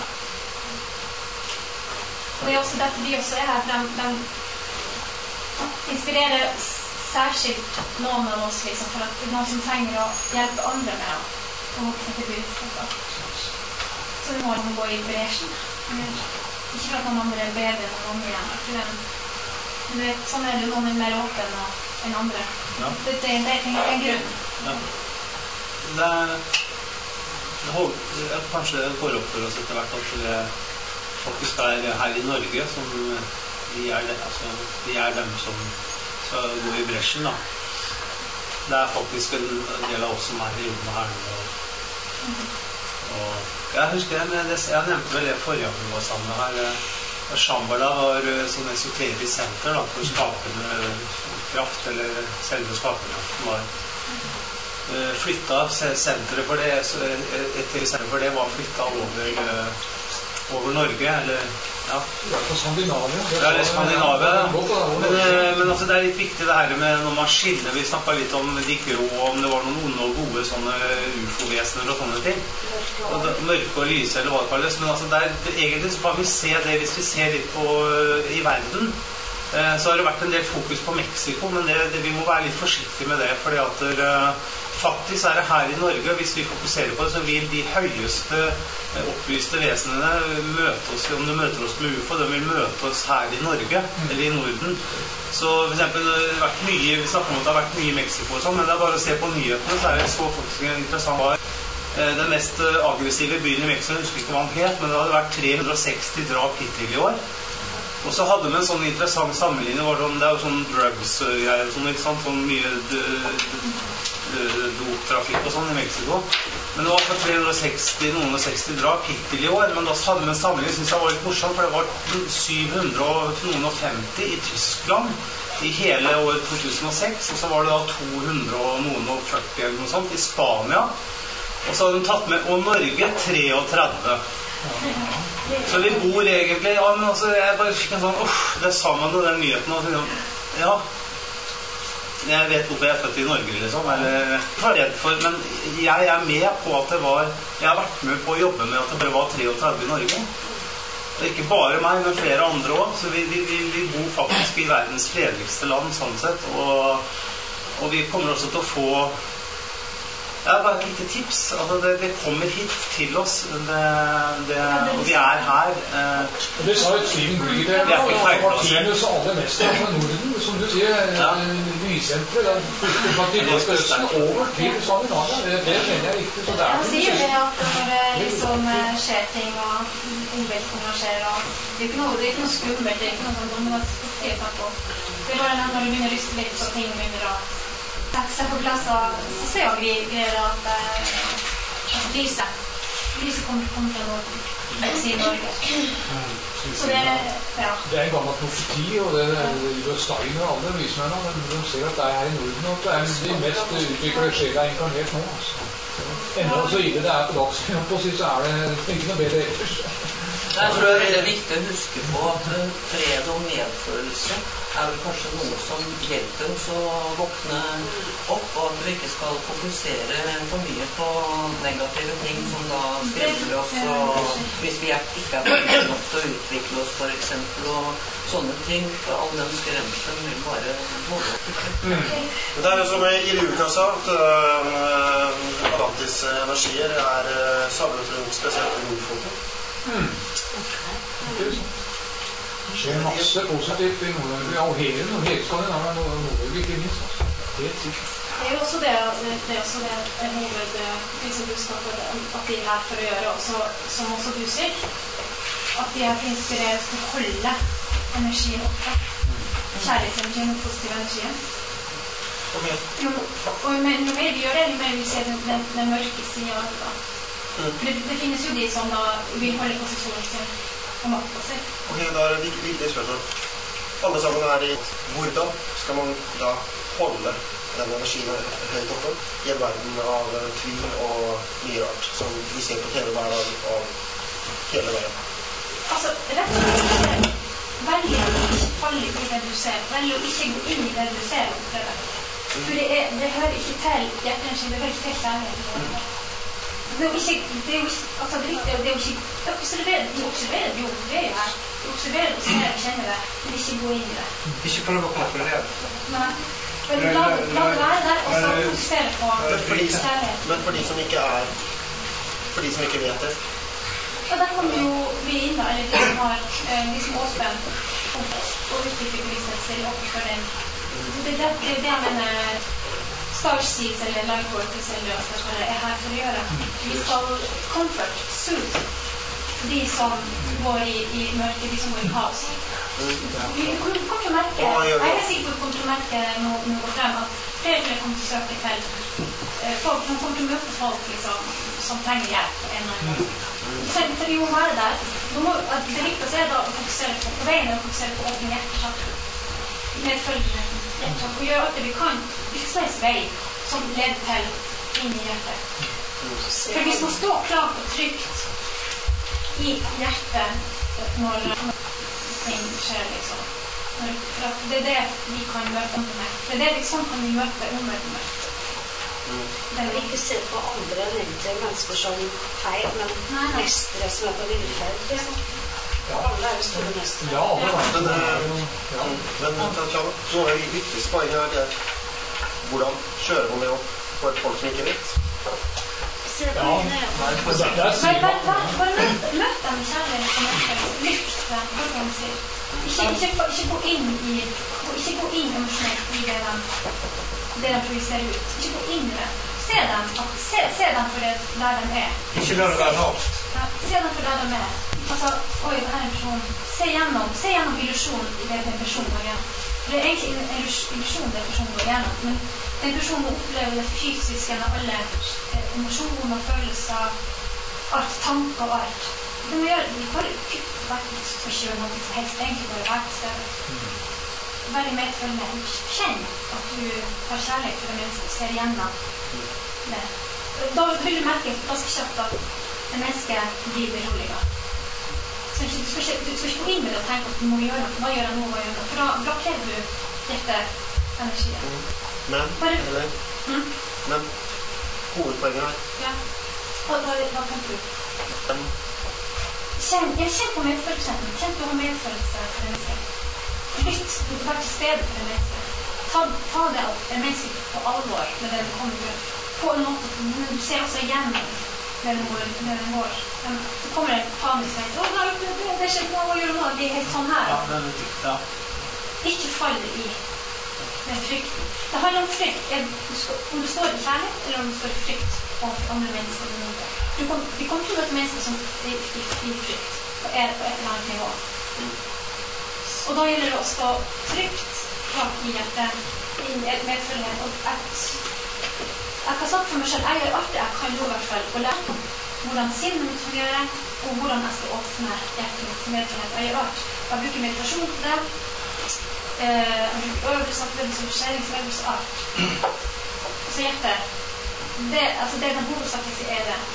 Og det også derfor vi også her, for de inspirerer særskilt noen av oss, liksom, for at det noen som trenger å hjelpe andre med å våkne til budskapet. Så vi må gå i bresjen. Ikke for at noen andre er bedre enn noen andre igjen. Men sånn det noen er mer åpen enn andre. Ja. Det er en grunn. Ja. Det kanskje går opp for oss etter hvert at det faktisk her i Norge som vi er dem som skal gå i bresjen da. Det faktisk en del av oss som i rommet her nå. Og jeg husker jeg nevnte vel det forrige gang vi var sammen her. Shambhala var sånn esoterisk senter da, for skapende kraft, eller selve skaperkraften var flyttet senteret for det, for det var flyttet over Norge, eller ja. Det på Skandinavia. Det Skandinavia, men altså det litt viktig det her med når man skiller, vi snakket litt om de grå, om det var noen onde og gode sånne UFO-vesener og sånne ting, og mørke og lyse eller hva det kalles, men altså egentlig så kan vi se det, hvis vi ser litt på i verden, så har det vært en del fokus på Mexico, men vi må være litt forsiktige med det, fordi at faktisk det her i Norge, hvis vi fokuserer på det, så vil de høyeste opplyste vesenene møte oss, om de møter oss med UFO, de vil møte oss her i Norge, eller i Norden. Så for eksempel, vi snakker om at det har vært mye i Mexico og sånn, men det er bare å se på nyhetene, så det så faktisk interessant var den mest aggressive byen i Mexico, jeg husker ikke hva den het, men det hadde vært 360 drap hittil i år. Og så hadde vi en sånn interessant sammenligning, det er jo sånn drugs-greier, sånn mye doptrafikk og sånn i Mexico. Men det var for 360 drap hittil i år, men da hadde vi en sammenligning, synes jeg var litt morsomt, for det var 750 i Tyskland i hele året 2006, og så var det da 240 eller noe sånt i Spania, og så hadde de tatt med, og Norge 33. Så vi bor egentlig, ja, men altså, jeg bare fikk en sånn, det sa man jo den nyheten, og så, ja, jeg vet hvorfor jeg er født i Norge, liksom, eller var redd for, men jeg er med på at det var, jeg har vært med på å jobbe med at det bare var 33 i Norge. Det er ikke bare meg, men flere andre også, så vi bor faktisk i verdens fredeligste land, sånn sett, og vi kommer også til å få, ja, bare et lite tips, altså det kommer hit til oss, og vi er her. Det sa jo Stephen Greer, det partiene så aller mest fra Norden, som du sier, nysentret, det flytter fra Østen over til Skandinavia, det mener jeg riktig, så det Han sier det at når det liksom skjer ting, og omveltninger skjer, og det er ikke noe skummelt, det er ikke noe sånt, men det er bare når du begynner å ryste litt, så ting begynner å seg på plass, så ser vi at lyset kommer fra Norden, sier Norge. Så det ja. Det en gammel profeti, og det Steiner og alle vismennene, men de ser at det her i Norden, og det de mest utviklede sjela inkarnert nå. Enda så ille det på dagsinn, så det ikke noe bedre ellers. Jeg tror det veldig viktig å huske på at fred og medfølelse vel kanskje noe som hjelper oss å våkne opp, og at vi ikke skal fokusere for mye på negative ting som da skremmer oss, og hvis vi ikke er nok til å utvikle oss for eksempel, og sånne ting, for all den skremselen vil bare måle opp. Det jo som Iluka sa, at Atlantis energier samlet rundt spesielt Nordfoten. Det skjer masse positivt i Nord-Norge, og hele Skandinavia og Nord-Norge ikke minst. Helt sikkert. Det jo også det hovedbudskapet at de her for å gjøre, som også du sier, at de her inspireres til å holde energien oppe. Kjærlighetsenergien og positiv energien. Og jo mer vi gjør det, jo mer vi ser den mørke siden av det da. Det finnes jo de som da vil holde posisjonen sin og makta seg. Ok, da det viktig spørsmål. Alle sammen i hvordan skal man da holde den energien høyt oppe i en verden av tvil og mye rart, som vi ser på TV hver dag av hele veien? Altså, rett og slett velge å ikke falle i det du ser, velge å ikke gå inn i det du ser og prøve. For det hører ikke til hjertenergi, det hører ikke til kjærlighet. Det er jo ikke, altså det er jo ikke, de observerer det jo, det er jo her. De observerer det, ser det, kjenner det, men ikke gå inn i det. Ikke prøve å kontrollere. Nei. Men la det være der, og så fokusere på kjærlighet. Men for de som ikke vet det? Ja, der kommer jo vi inn da, eller de som åpen og utvikler bevissthet selv opp for den. Det er det jeg mener Star Seeds eller Life Workers eller hva det er her for å gjøre. Vi skal comfort, soothe de som går i mørke, de som går i kaos. Vi kommer til å merke, jeg er sikker på at vi kommer til å merke når går frem at flere kommer til å søke til folk, man kommer til å møte folk liksom, som trenger hjelp på en eller annen måte. Så vi må være der. Det viktigste er da å fokusere på veien og fokusere på åpne hjertesaker. Medfølgende hjertesaker. Og gjøre alt det vi kan. Visveis vei som leder til inn i hjertet. For hvis man står klart og trygt i hjertet når ting skjer liksom. For det er det vi kan møte med. Det er det liksom kan vi møte omvendt med. Det er ikke se på andre enn egentlig mennesker som feil, men mestere som på vilferd. Alle jo store mestere. Ja, men nå det viktigste poenget her, det hvordan kjører man det opp for et folk som ikke vet? Se på mine bare møt dem i kjærlighet, lytt dem, hva kan man si. Ikke gå inn emosjonelt i det de projiserer ut. Ikke gå inn i det. Se dem for det der de er. Ikke la det være lavt. Se dem for der de er. Altså, oi, det her er en person. Se gjennom illusjonen i det den personen går igjennom. Det er egentlig en illusjon det personen går igjennom, men den personen opplever det fysiske med alle emosjoner, følelser, alt, tanker og alt. Det må gjøre, vi får kutt for kjøren noe som helst, egentlig bare være til stedet. Veldig medfølgende. Kjenn at du har kjærlighet for det mennesket, ser igjennom det. Da vil du merke ganske kjapt at det mennesket blir beroliget. Så du skal ikke gå inn med det og tenke at du må gjøre noe. Hva gjør jeg nå? For da blokkerer du hjerteenergien. Men hovedpoenget her. Ja. Hva tenker du? Kjenn på medfølelsen. Kjenn på medfølelse for det mennesket. Lytt, du kan være til stede for det mennesket. Ta det mennesket på alvor med det du kommer til. På en måte, men du ser også igjennom med den går. Så kommer det en panisk vei. Det skjer ikke hva gjør nå, det er helt sånn her. Ikke falle i den frykten. Det handler om frykt. Om du står i kjærlighet, eller om du står i frykt overfor andre mennesker. Vi kommer til å møte mennesker som er i frykt, på et eller annet nivå. Og da gjelder det å stå trygt bak i hjertet, i medfølgen. Og jeg har sagt for meg selv, jeg gjør alt det jeg kan nå i hvert fall, og lære hvordan sinnet mitt fungerer, og hvordan jeg skal åpne hjertet mitt til medfølgen. Jeg gjør alt. Jeg bruker meditasjon til det, jeg bruker øvelser, forskjellingsøvelser, alt. Så hjertet, det den hovedsakelse er det.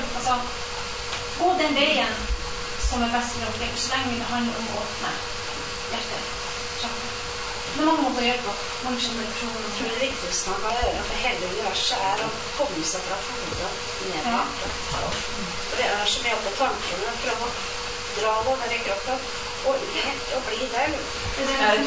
Gå den veien som er best for dere, så lenge det handler om å åpne hjertet. Det er mange måter å gjøre på. Mange skjønner personer. Jeg tror det viktigste man kan gjøre for hele universet er å komme seg fra hodet ned i hjertet. For det er så mye opp i tankene for å dra det ned i kroppen og helt å bli der. Jeg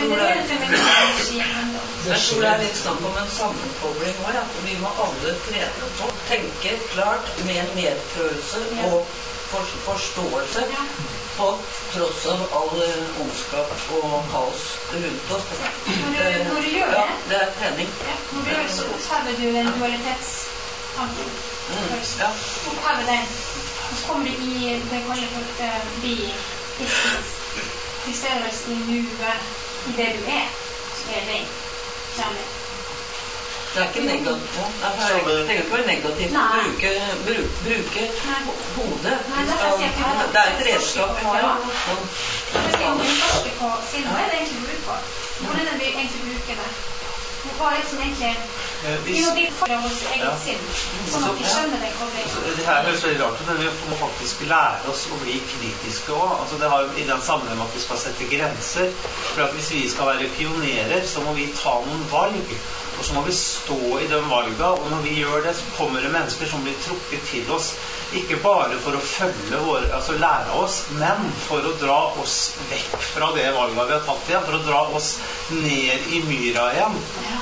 tror det er litt snakk om en sammenkobling også, at vi må alle trene på å tenke klart med medfølelse og forståelse på tross av all ondskap og kaos rundt oss. Når du gjør det, det er trening. Når du gjør det, så opphever du en dualitetstanke. Opphever den. Og så kommer du i det kaller for tilstedeværelse i nuet, i det du er, som er ren kjærlighet. Det er ikke negativt. Jeg tenker ikke være negativt å bruke hodet. Det er et redskap vi har. Hvis vi forsker på sinne, hva er det egentlig bruk på? Hvordan er det vi egentlig bruker det? Hva er det som egentlig de får av oss eget sinn, sånn at vi skjønner det koblingen? Det her høres veldig rart ut, men vi må faktisk lære oss å bli kritiske også. Altså det har i den sammenheng at vi skal sette grenser. For at hvis vi skal være pionerer, så må vi ta noen valg. Og så må vi stå i den valga, og når vi gjør det, så kommer det mennesker som blir trukket til oss. Ikke bare for å følge våre, altså lære oss, men for å dra oss vekk fra det valget vi har tatt igjen, for å dra oss ned i myra igjen.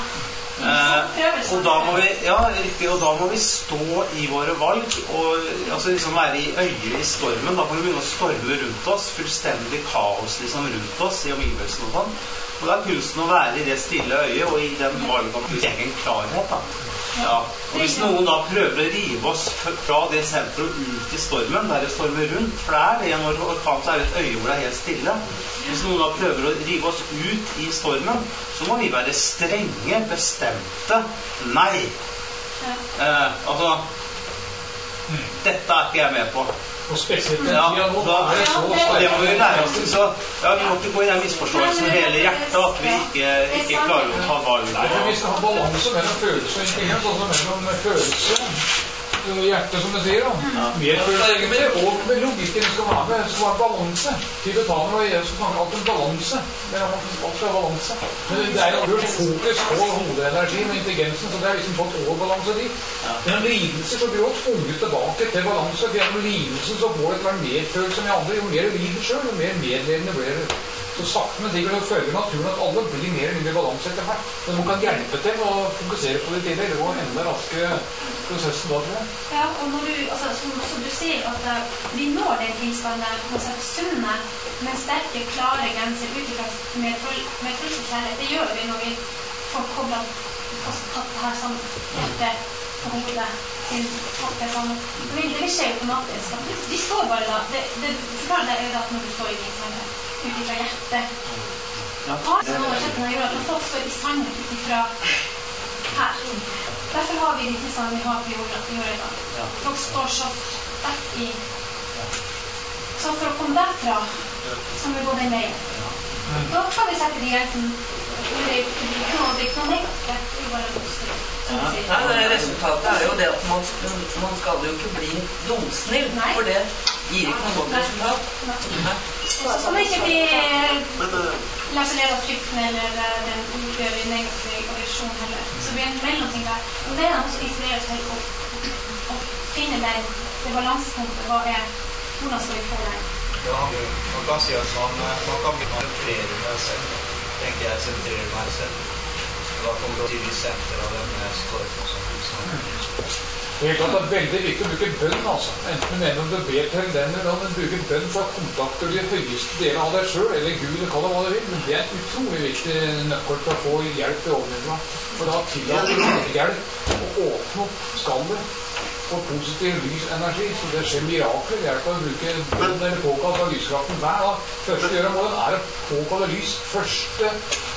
Og da må vi, ja, riktig, og da må vi stå i våre valg, og altså liksom være i øyet i stormen. Da må vi begynne å storme rundt oss, fullstendig kaos liksom rundt oss i omgivelsen og sånn. Og det kunsten å være i det stille øyet og i den valget om egen klarhet da. Ja. Og hvis noen da prøver å rive oss fra det senteret ut i stormen, der det stormer rundt, for det når orkan så er det et øye hvor det er helt stille. Hvis noen da prøver å rive oss ut i stormen, så må vi være strenge, bestemte. Nei. Altså, dette er ikke jeg med på. Og spesielt ja, det må vi lære oss til. Så ja, vi må ikke gå i den misforståelsen med hele hjertet at vi ikke klarer å ta valg. Vi skal ha balanse mellom følelse og intelligens, altså mellom følelse og hjerte, som du sier. Medfølelse og med logikken skal være med, så var det balanse. Tibetaner og Jesus snakker alltid en balanse. Alt skal balanse. Men det er jo fokus på hodenergien og intelligensen, så det er liksom fått overbalanse dit. Men lidelser så blir jo tvunget tilbake til balanse. For gjennom lidelsen så får det til å være medfølelse med andre. Jo mer du lider selv, jo mer medlevende blir det. Så sakte, men sikkert så følger naturen at alle blir mer eller mindre balanse etter hvert. Men man kan hjelpe til å fokusere på det tidlig. Det var enda raske prosessen da, tror jeg. Ja, og når du, altså, som du sier, at vi når den tilstanden der på en slags sunne, men sterke, klare grenser utviklet med følelseskjærlighet. Det gjør vi når vi får koblet oss tatt her sånn hjertet på hodet til tatt sånn. Det skjer automatisk. Vi står bare da. Det forklarer deg at når du står i din sannhet, ut ifra hjertet. Ja. Så oversettene gjør at folk står i sannhet ut ifra her. Derfor har vi de tilstandene vi har på jorda i dag. Folk står så sterkt i. Så for å komme derfra, så må vi gå den veien. Da kan vi sette de grensen. Det er ikke noe negativt. Det er bare positivt. Resultatet er jo det at man skal jo ikke bli dumsnill, for det gir ikke noe godt resultat. Så kan det ikke bli lappelert av frykten eller den utgjøre negativ aggresjon heller. Så blir det en mellomting der. Og det er også inspirert til å finne det balansepunktet. Hvordan skal vi få det? Ja, man kan si at man kan sentrere meg selv. Tenker jeg sentrerer meg selv. Da kommer det til i senter av den jeg står på som Det er klart at det er veldig viktig å bruke bønn, altså. Enten du mener om du ber til den eller om du bruker bønn for å kontakte de høyeste delene av deg selv, eller Gud, eller kall det hva du vil. Men det er et utrolig viktig nøkkel for å få hjelp til ovenfra. For da tillater du hjelp å åpne opp skallet for positiv lysenergi, så det skjer mirakler ved hjelp av å bruke bønn eller påkall av lyskraften hver dag. Første å gjøre måten er å påkalle lys. Første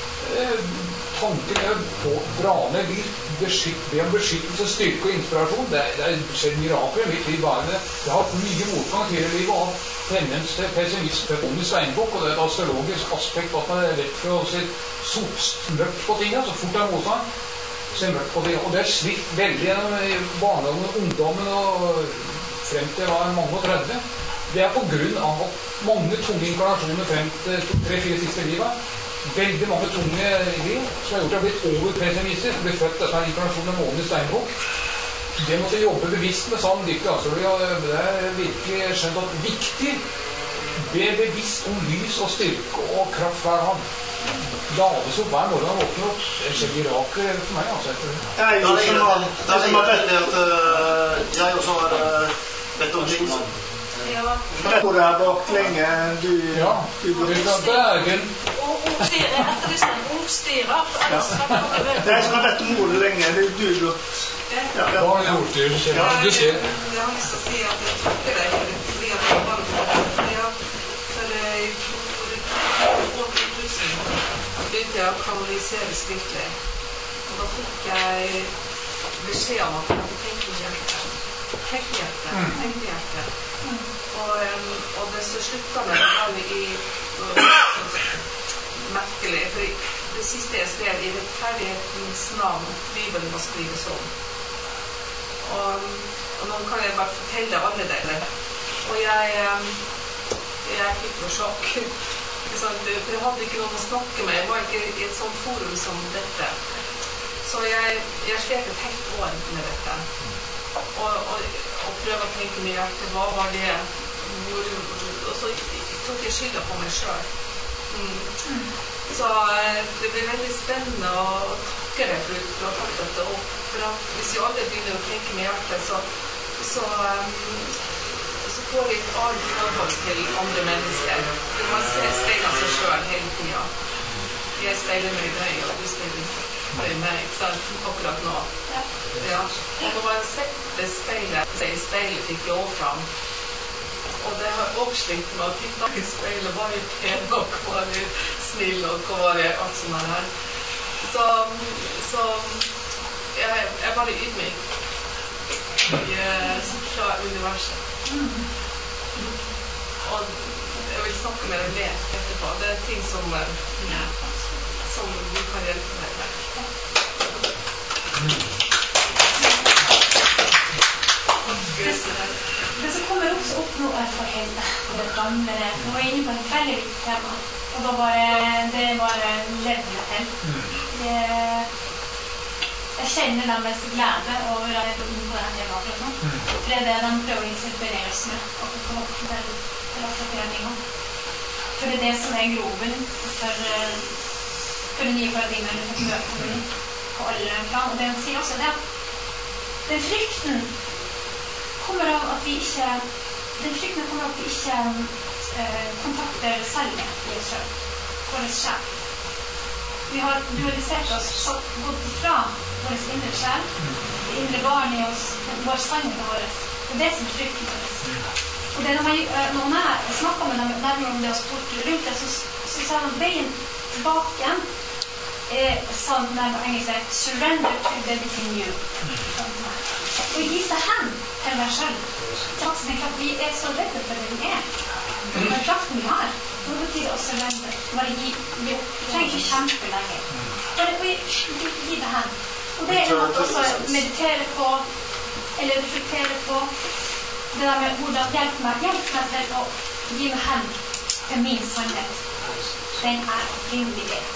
tanken er å dra ned lys, be om beskyttelse, styrke og inspirasjon. Det skjer mirakler i mitt liv bare det. Jeg har hatt mye motgang til i livet og hatt tendens til pessimisme på min steinbok, og det er et astrologisk aspekt at man er rett for å se mørkt på tingene, så fort det er motstand. Se mørkt på det, og det er slikt veldig gjennom barndommen, ungdommen og frem til jeg var mange og 30. Det er på grunn av at mange tunge inkarnasjoner frem til 3-4 siste livet. Veldig mange tunge liv som har gjort at jeg har blitt overpessimistisk, blitt født dette inkarnasjonen med månen i steinbok. Det måtte jobbe bevisst med sånn dyktig. Altså, det er virkelig skjønt at viktig be bevisst om lys og styrke og kraft hver dag. Lades opp hver morgen og våkner opp. Det skjer mirakler for meg, altså. Det som er veldig at jeg også har bedt om ting. Hvor det er bak lenge du Bergen. Og ordstyrer, etter det sånn ordstyrer. Det er som har bedt om ordet lenge, det er du godt. Hva er ordstyrer? Du ser. Jeg har lyst til å si at jeg takker deg fordi at jeg var for år 2000 begynte jeg å kanalisere skriftlig. Og da fikk jeg beskjed om at jeg hadde tenkt i hjertet. Tenkt i hjertet. Og det så sluttet med det merkelig, for det siste jeg skrev i rettferdighetens navn, Bibelen må skrives om. Og nå kan jeg bare fortelle alle det. Og jeg fikk noe sjokk. For jeg hadde ikke noen å snakke med, jeg var ikke i et sånt forum som dette. Så jeg slet et helt år med dette. Og prøve å tenke meg etter hva var det, og så tok jeg skylda på meg selv. Så det ble veldig spennende å takke deg for at du har tatt dette opp. For at hvis jeg aldri begynner å tenke meg etter, så får jeg et annet forhold til andre mennesker. Man speiler seg selv hele tiden. Jeg speiler meg i deg, og du speiler meg, ikke sant? Akkurat nå. Ja. Og når man setter speilet fikk jeg også fram. Og det har også slitt med å titte i speilet, var jeg pen nok, var jeg snill nok, og var jeg alt som her. Så jeg bare ydmyk fra universet. Og jeg vil snakke med deg mer etterpå. Det er ting som du kan hjelpe meg med. Det som kommer også opp nå for Hilde, det gamle, hun var inne på et veldig viktig tema, og det var levende til. Jeg kjenner deres glede over at jeg er inne på den temaet akkurat nå. For det er det de prøver å inspirere oss med, og få opp til foreningen. For det er det som er groven for det nye paradigmet, eller for møtene på alle plan. Og det han sier også, det at den frykten kommer av at vi ikke kontakter selve i oss selv, for oss selv. Vi har dualisert oss og gått ifra vår indre sjel, det indre barn i oss, vår sannhet vår. Det er det som er frykten for oss. Og det når jeg snakket med dem nærmere om det og spurte rundt det, så sa de at veien tilbake sånn med engelsk surrender to the within you. Og gi seg hen til deg selv. Vi er så redde for det vi er. Den kraften vi har. Nå betyr det å surrender. Bare gi opp. Vi trenger ikke kjempe lenger. Bare gi det hen. Og det er noe også meditere på, eller reflektere på, det der med hvordan hjelp meg til å gi meg hen til min sannhet. Den er opprinnelig det.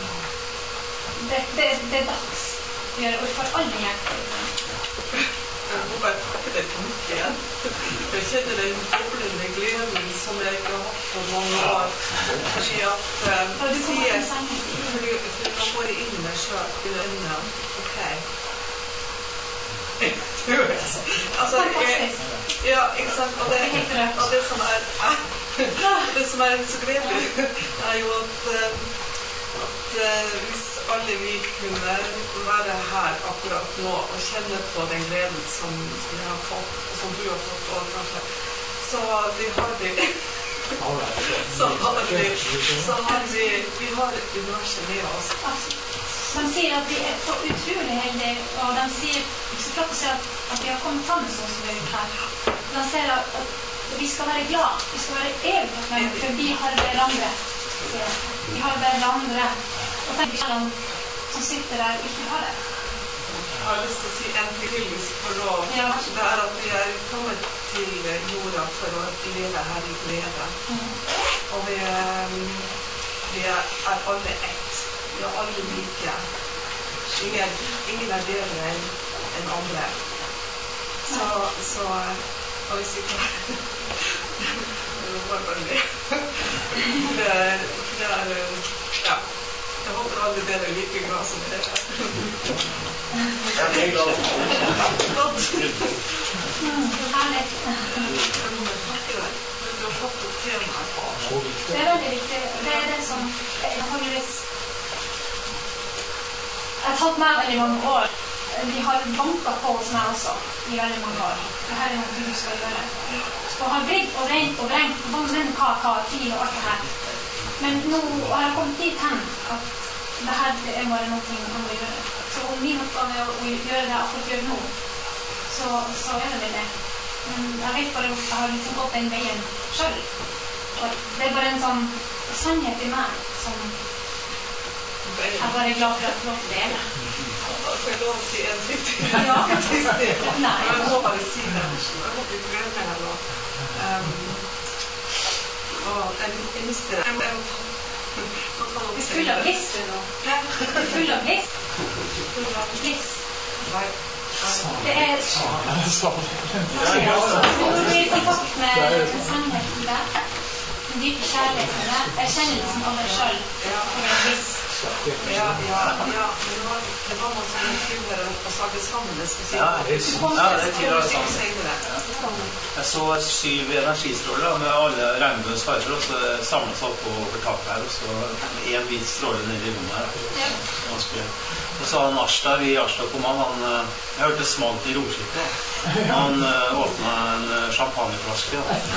Det er dags å gjøre, og vi får alle hjelp. Jeg må bare takke deg på nytt igjen. Jeg kjenner den boblende gleden som jeg ikke har hatt på mange år. Fordi at man går inn med selv i øynene. Ok. Altså, ja, ikke sant? Og det som er så gledelig er jo at hvis alle vi kunne være her akkurat nå og kjenne på den gleden som vi har fått, og som du har fått, og kanskje, så har vi har universet med oss. De sier at vi er så utrolig heldige, og de sier så flott å si at vi har kommet sammen sånn som vi har gjort her. De sier at vi skal være glad, vi skal være evig takknemlige, for vi har hverandre. Vi har hverandre. Og tenk alle som sitter der ikke har det. Jeg har lyst til å si en til for lov. Det er at vi er kommet til jorda for å leve her i glede. Og vi er alle ett. Vi er alle like. Ingen er bedre enn andre. Så og hvis vi kan det var bare det. Ja. Jeg håper alle dere er like glad som dere er. Jeg er glad. Godt. Herlig. Du har fått et tema. Det er veldig viktig. Det er det som jeg har tatt med veldig mange år. De har banket på hos meg også i veldig mange år. Dette er noe du skal gjøre. Og har vridd og vrengt og vrengt på den kaka, tid og alt det her. Men nå har jeg kommet dit hen at dette er bare noe man må gjøre. Så om min oppgave er å gjøre det akkurat gjør nå, så er det vel det. Men jeg vet bare at jeg har liksom gått den veien selv. Og det er bare en sånn sannhet i meg som jeg er bare glad for at jeg får dele. Får jeg lov å si en ting til? Ja. Nei. Jeg må bare si det. Jeg håper ikke glemmer det nå. Jeg mister det. Vi er full av list nå. Vi er full av list. bliss. Det er når du blir i kontakt med sannheten der, den dype kjærligheten der, erkjennelsen av deg selv for en bliss. Ja, men det var noe som tilhører å sage sammen det spesielt. Det tilhører sammen. Jeg så 7 energistråler med alle regnbuens farger, og så samlet seg opp over taket her, og så en hvit stråle nede i rommet her. Og så han Ashtar i Ashtar Koman, jeg hørte smalt i romskipet. Han åpnet en champagneflaske.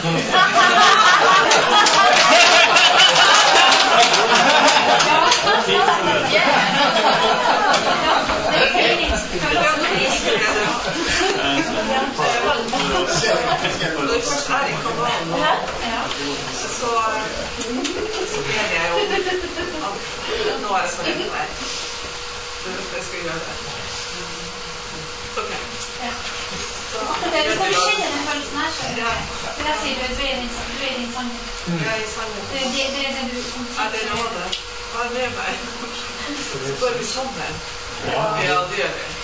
Når jeg først er i kanalen så ber jeg om at nå er jeg så redd for deg. Jeg skal gjøre det. Ok. Det er så skjønner den følelsen her, så det der sier du er din sannhet. Jeg er i sannhet. Det er det du Er det rådet? Vær med meg. Så går vi sammen. Ja, det gjør vi.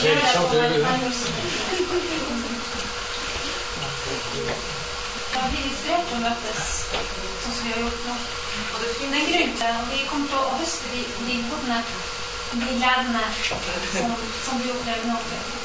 Da blir vi inspirert til å møtes, sånn som vi har gjort nå. Og det er en grunn til, og vi kommer til å høste de godene, de gledene som vi opplever nå.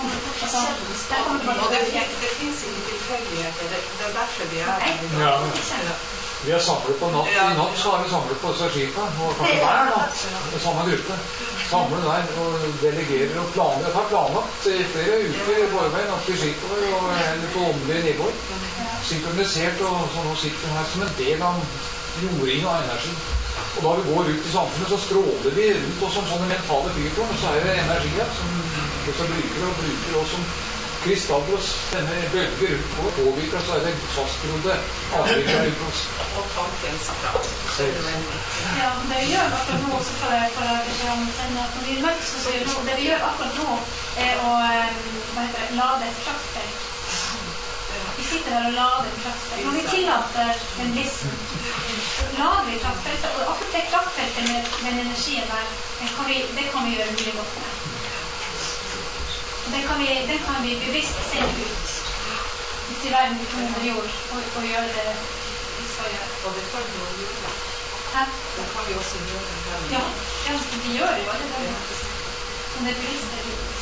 Og det finnes ikke tilfeldigheter, det er derfor vi er her. Ja. Vi har samlet på natt. I natt så har vi samlet på disse skipene, og kanskje hver natt, med samme gruppe. Samler der og delegerer og planer. Jeg har planlagt i flere uker i forveien at vi skipper og på åndelige nivåer. Synkronisert og sånn, og sitter her som en del av jording og energi. Og da vi går ut i samfunnet, så stråler vi rundt oss som sånne mentale fyrtårn, og så er det energier som også bruker oss som krystaller og stemmer bølger rundt på og påvirker, så er det fastgrodde avvirker rundt oss. Og tankens krav. Ja, det vi gjør akkurat nå, så får jeg sende at når vi møtes, så det vi gjør akkurat nå er å lade et kraftfelt. Vi sitter her og lader et kraftfelt. Når vi tillater den blissen, lader vi kraftfeltet, og akkurat det kraftfeltet med energien der, det kan vi gjøre mye godt med. Den kan vi bevisst sende ut til verden under jord og gjøre det vi skal gjøre. Og det kan vi jo gjøre. Det kan vi også gjøre. Ja, vi gjør jo det. Men det bevisste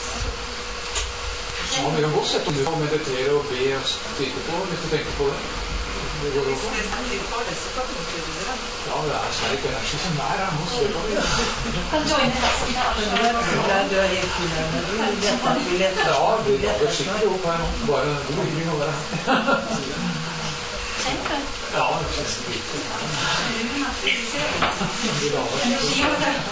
Så har vi jo godt sett om du kan meditere og be og styrke på, hvis du tenker på det. Det går også. Hvis det er litt farlig, så kan du ikke gjøre det. Ja, det er sterk energi som er her nå, så det kan vi gjøre. Kan joine resten der. Ja, vi lager skikkelig opp her nå. Bare god ydring å være her. Kjempe. Ja, det er kjempe.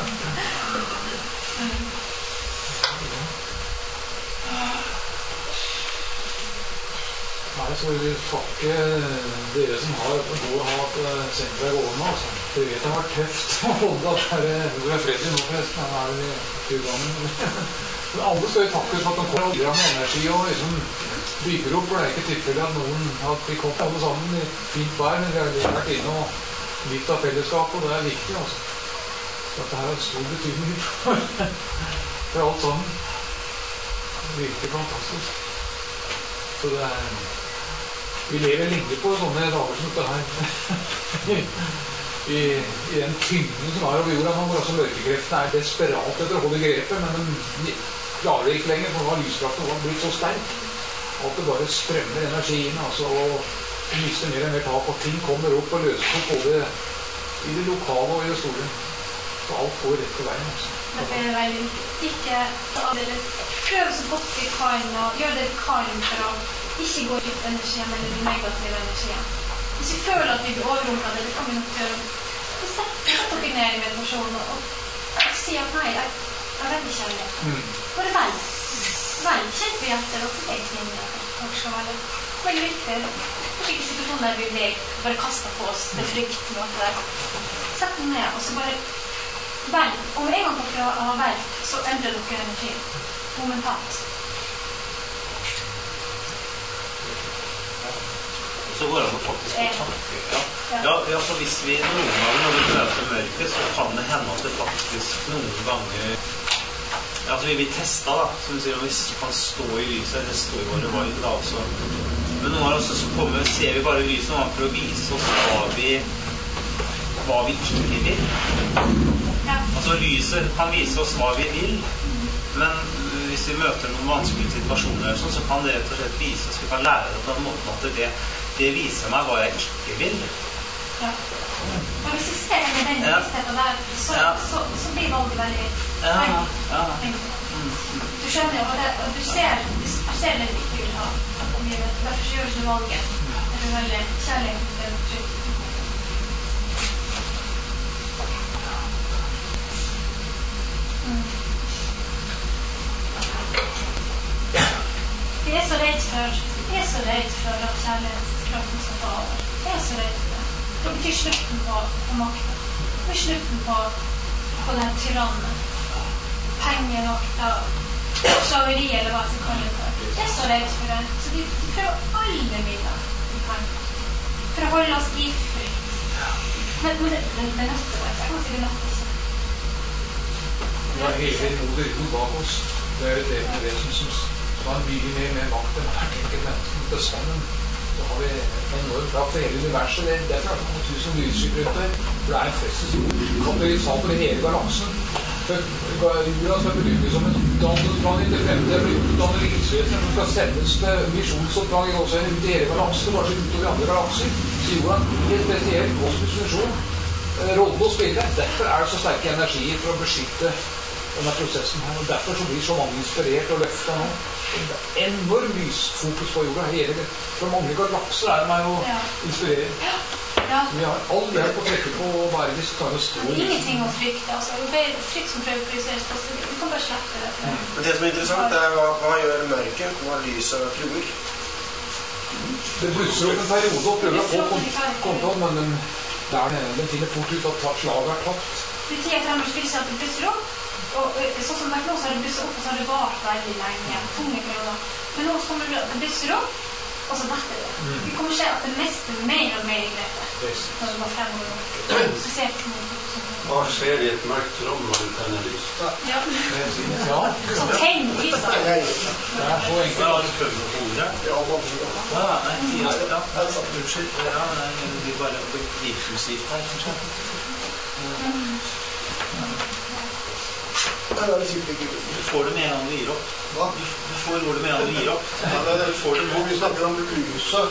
Nei, så vil vi takke dere som har hatt senteret gående. Altså. Dere vet det har vært tøft å holde at det er Fredrik nå forresten, han er i turbanen. Men alle skal jo takkes for at de kommer og bidrar med energi og liksom bygger opp, for det er ikke tilfeldig at noen har kommet alle sammen i fint vær, men vi har vært inne og litt av fellesskapet, og det er viktig, altså. Så dette her har stor betydning for alt sammen. Virkelig fantastisk. Så det er... Vi lever lenge på sånne dager som dette her. I den tyngden som er over jorda, hvor altså mørkekreftene er desperat etter å holde grepet, men de klarer ikke lenger, for nå har lyskraften blitt så sterk at det bare strømmer energien, altså, og mister mer og mer tak, og ting kommer opp og løses opp både i det lokale og i det store. Så alt går rett på veien, altså. Det er veldig ikke prøv så godt vi kan, og gjør det vi kan for å ikke gå ut energien eller den negative energien. Hvis vi føler at vi blir overrumlet, det kan vi nok gjøre. Så sett dere ned i meditasjonen og si at nei, jeg er veldig kjærlig. Bare velg. Kjent på hjertet og fortenk inn i det. Dere skal velge. Veldig viktig. Kanskje ikke situasjonen der vi blir bare kastet på oss med frykt. Sett den ned, og så bare velg. Og med en gang dere har velgt, så endrer dere energien. Momentant. Så går det an å faktisk få tanke. Ja, for hvis vi noen ganger når vi møter mørket, så kan det hende at det faktisk noen ganger Altså vi blir testet da, som du sier, om vi kan stå i lyset, eller stå i våre valg da også. Men noen ganger så ser vi bare lyset nå for å vise oss hva vi ikke vil. Altså lyset kan vise oss hva vi vil, men hvis vi møter noen vanskelige situasjoner så kan det rett og slett vise oss, vi kan lære det på en måte at det viser meg hva jeg ikke vil. Ja. Og hvis vi ser den bevisstheten der, så blir valget veldig enkelt. Du skjønner jo, og du ser det ikke vil ha. Derfor gjør du ikke valget. Det er veldig kjærlig. Jeg er så redd for at kjærlighetskraften skal ta over. Jeg er så redd for det. Det betyr slutten på makten. Det betyr slutten på den tyrannen. Pengemakta, slaveri eller hva jeg skal kalle det for. Jeg er så redd for det. Så de prøver alle midler for å holde oss i frykt. Men det nøtter det. Jeg kan si det nøtter ikke. Vi har hele moderten bak oss. Det er et levende vesen som har mye mer med makt enn hvert enkelt menneske til sammen. Så har vi enormt kraft for hele universet. Derfor er det noen tusen lysskip rundt der. For det er en katalysator i hele galaksen. Jorda skal brukes som en utdannelsesplanet til fremtiden. Det blir utdannet livsvesen som skal sendes til misjonsoppdrag ut i hele galaksen, bare så utover andre galakser. Så jorda har en spesiell kosmisk funksjon, rolle å spille. Derfor er det så sterke energier for å beskytte denne prosessen her, og derfor så blir så mange inspirert og løftet nå. Enorm lysfokus på jorda. For mange galakser er det meg å inspirere. Vi har all hjelp å trekke på og bare hvis vi tar og stå. Det er ingenting å frykte, altså. Det er frykt som prøver å projiseres på, så vi kan bare slette det. Men det som er interessant er hva gjør mørket, hva lyset truer? Det blusser opp en periode og prøver å få kontroll, men den finner fort ut at slaget er tapt. I tida fremover vil si at det blusser opp, og sånn som det nå så har det blusset opp, og så har det vart veldig lenge, tunge perioder. Men nå kommer det blusser opp, og så detter det. Vi kommer til å se at det meste mer og mer i grepet når det går fremover. Hva skjer i et mørkt rom når du tenner lys? Ja. Så tenn lyset. Det er så enkelt. Har du prøvd å holde? Ja, nei, unnskyld. Ja, det er bare livsmusikk her, kanskje. Det er sikkert ikke. Du får det med en gang du gir opp. Hva? Du får ordet med en gang du gir opp. Vi snakker om lyset.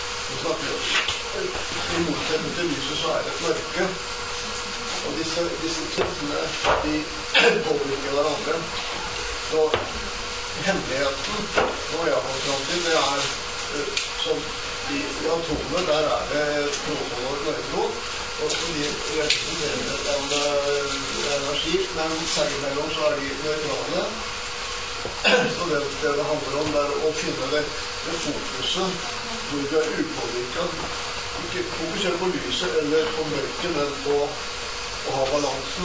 I motsetning til lyset så er det et mørke. Og disse kreftene, de påvirker hverandre. Så hemmeligheten, nå jeg har kommet fram til, det er som i atomer, der er det proton og nøytron. Og de representerer en energi, men seg imellom så er de nøytrale. Så det handler om er å finne det fokuset hvor du er upåvirket. Ikke fokusere på lyset eller på mørket, men på å ha balansen.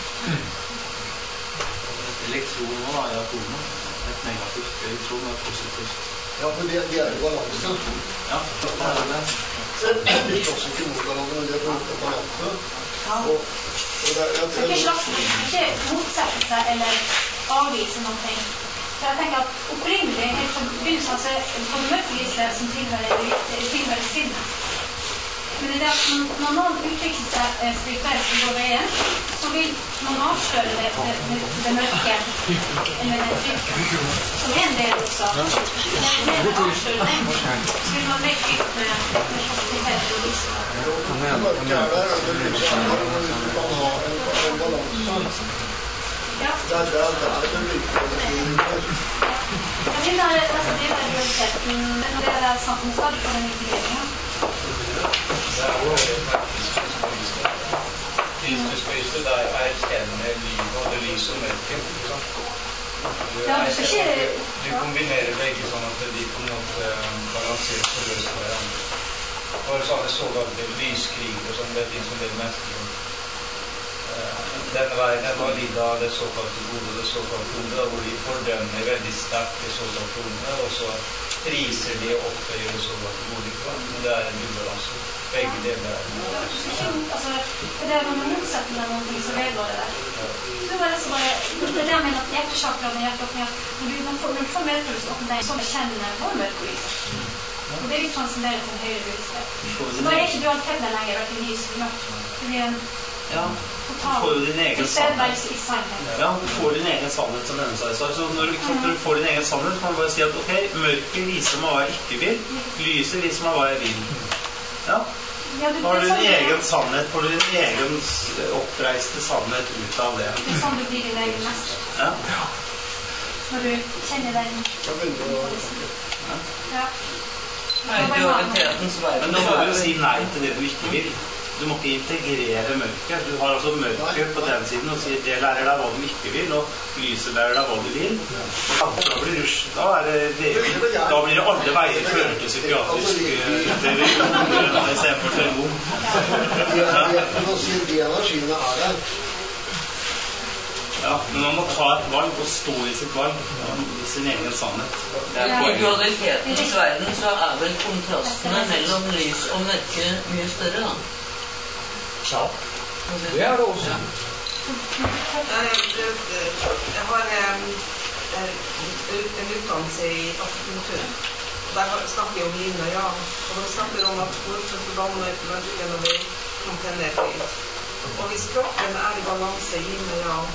Elektroner da, i atomer. Et negativt elektron er positivt. Ja, for de er i balanse. Ja, det er det. De slåss ikke mot hverandre, men de er på balanse. Det er ikke motsette seg eller avvise noe. Så jeg tenker at opprinnelig, helt fra begynnelsen, så er det mørkelyset som tilhører sinnet. Men det er at når noen uttrykker seg spirituelt som går veien, så vil man avsløre det mørke, eller den frykten, som er en del også. Når man avslører den, så vil man bli kvitt med fasilitet og lyset. Mørke er der, og det lyset er der, og hvis du kan ha en balanse, det er det virkelig. Jeg vil da nesten drive realiteten, men når det er sant om skade for den integreringen. Det er jo Kristuslyset der erkjenner livet og det lys og mørket. Du kombinerer begge sånn at de på en måte balanserer og løser hverandre. For sånne såkalte lyskriger som det finnes en del mennesker. Denne verden var litt av det såkalte gode og det såkalte onde, hvor de fordømmer veldig sterkt det såkalte onde, og så priser de og opphøyer og sånn at det går ikke, men det en ubalanse. Begge deler altså, det når man motsetter med noen så vedgår det der. Så var det så bare, det jeg mener at hjertesakra med hjerteåpning, når du får medfølelse opp deg, så kjenner vår mørkelys. Og det litt transcenderer til en høyere bevissthet. Så da ikke dualiteten lenger, hverken lys eller mørkt. Det blir en total tilstedeværelse i sannhet. Ja, du får din egen sannhet som denne seg. Så når du får din egen sannhet, kan du bare si at ok, mørket viser meg hva jeg ikke vil, lyset viser meg hva jeg vil. Ja. Har du din egen sannhet, får du din egen oppreiste sannhet ut av det. Det sånn du blir din egen mester. Ja. Når du kjenner den. Ja. Men da må du jo si nei til det du ikke vil. Du må ikke integrere mørket. Du har altså mørket på den siden og sier det lærer deg hva du ikke vil, og lyset lærer deg hva du vil. Og da blir det alle veier fører til psykiatrisk utredning i stedet for teologi. De energiene der. Ja, men man må ta et valg og stå i sitt valg, i sin egen sannhet. I dualitetens verden så vel kontrastene mellom lys og mørke mye større, da. Ja, det det også. Jeg har en utdannelse i akupunktur. Der snakker vi om yin og yang. Og de snakker om at hvorfor forbanner mørket når vi kontener høyt. Og hvis kroppen i balanse yin og yang,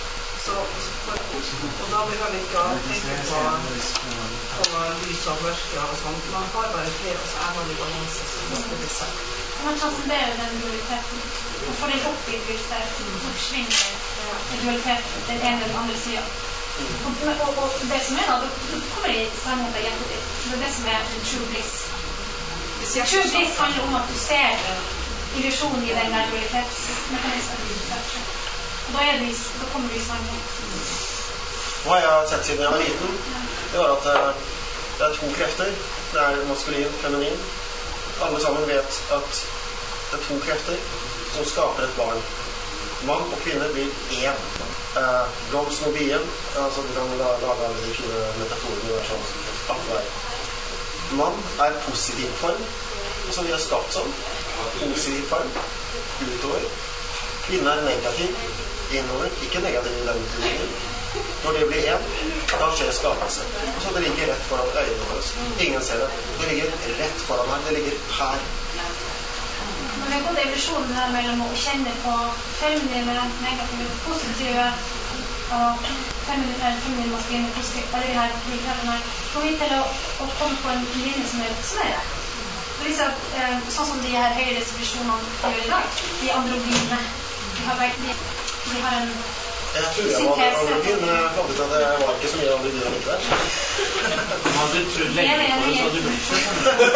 og da behøver vi ikke å tenke på lys og mørke og sånt. Man har bare tre, og så man i balanse, så det blir sagt. Man transcenderer den dualiteten, og får den opp i bevisstheten, så forsvinner dualiteten, den ene eller den andre siden. Og det som da kommer i sannhet av hjertet ditt. Det det som true bliss. True bliss handler om at du ser illusionen i den der dualitetsmekanismen. Og da kommer du i sannhet. Hva jeg har sett siden jeg var liten, det var at det 2 krefter. Det maskulin og feminin. Alle sammen vet at det 2 krefter som skaper et barn. Mann og kvinne blir én. Blomsten og bien, altså du kan lage alle de fine metaforene der sånn. Mann positiv form, så vi skapt sånn. Positiv form, utover. Kvinne negativ, innover, ikke negativ i den tiden. Når det blir én, da skjer skapelse. Og så det ligger rett foran øynene våre. Ingen ser det. Det ligger rett foran her. Det ligger her. Men det går evolusjonen her mellom å kjenne på feminine, negative, positive, og feminine, maskuline, positive, alle de her kreftene. Får vi til å komme på en linje som det. Det viser at sånn som de her høyere resolusjonene gjør i dag, de androgyne, de har en jeg tror jeg var androgyn, men jeg fant ut at det var ikke så mye androgyn likevel. Man hadde trodd lenge på det, så hadde du blitt sånn.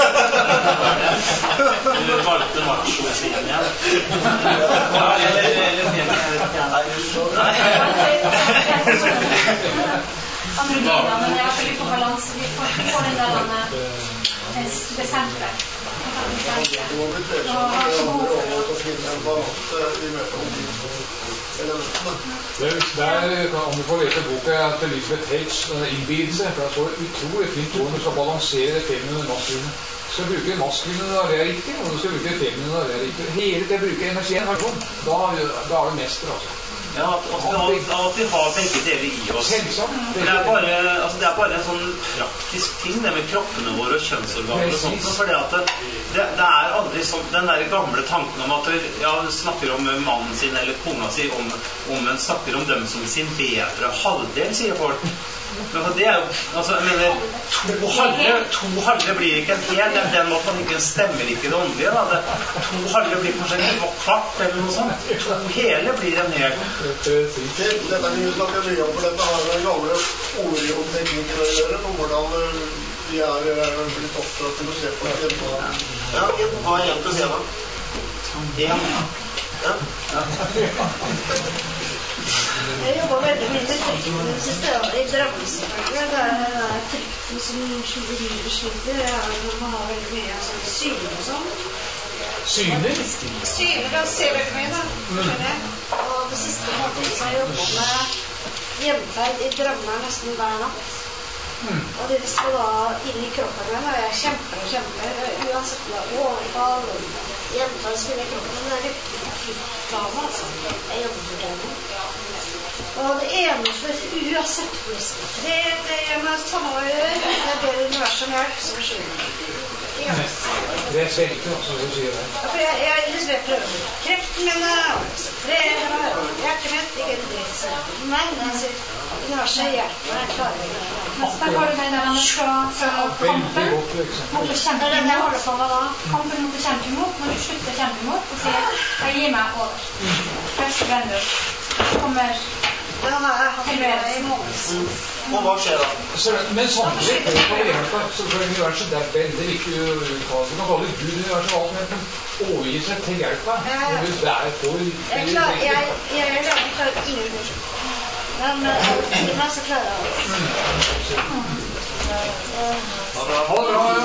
Du valgte macho-siden igjen. Androgynene, men det veldig på balanse. Vi får den der det senteret. Det må bli tvert å finne en balanse i møte om du får lese boka til Elisabeth Hates innbydelse, for det er så utrolig fint ord du skal balansere det feminine og maskuline. Du skal bruke maskuline når det riktig, og du skal bruke feminine når det riktig. Hele det bruker energien, da det mester, altså. Ja, at vi har begge deler i oss. Det er bare en sånn praktisk ting, det med kroppene våre og kjønnsorganer og sånt, for det aldri sånn, den der gamle tanken om at du snakker om mannen sin eller kona si, om en snakker om dem som sin bedre halvdel, sier folk. Men det jo, altså, jeg mener, to halve blir ikke en hel, den måten ikke stemmer ikke det åndelige, da. 2 halve blir kanskje en kvart eller noe sånt. 2 hele blir en hel. Dette vi snakker mye om, for dette har den gamle orionteknikken å gjøre, på hvordan vi blitt oppdratt til å se på det. Ja, hva 1 pluss 1 da? 1. Ja. Jeg jobber veldig mye med trykken i drømmesøkene. Det trykken som sliter. Man har veldig mye syner og sånn. Syner? Syner, jeg ser veldig mye da. Og det siste måten så har jeg jobbet med gjenferd i drømmer nesten hver natt. Og det skal da inn i kroppen. Den har jeg kjemper, uansett overfall og gjentar spiller i kroppen. Men det virkelig akuttplanen, altså. Jeg jobber for den. Og det eneste, uansett hvor det skal tre, det gjør meg samme å gjøre. Det det universet om hjelp som skylder. Det svelter også, det du sier det. Ja, for jeg prøver kreften min, hjertet mitt, ikke en dritt. Men jeg sier, universet hjelper, jeg klarer det. Men så har du den der kampen mot å kjempe imot. Kampen mot å kjempe imot, når du slutter å kjempe imot, og sier, jeg gir meg over. Først venner, kommer Og hva skjer da? Men samtidig på universet, så for universet, det veldig viktig å uttale. Du kan kalle det Gud universet, alt med overgi seg til hjelpa. Det jeg klarer ingen ord. Men så klarer jeg det. Ha det bra, ja.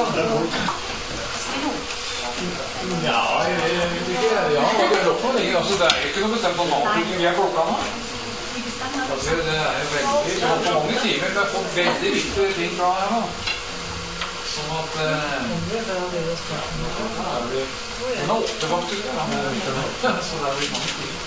Ja, jeg vet ikke. Ja, det er lov for meg. Altså, det er ikke noe bestemt om avslutning vi klokka nå. Altså, det er veldig, vi har på mange timer, vi har fått veldig viktige ting fra her nå. Sånn at, det er 8 faktisk, ja. Så det blir mange timer.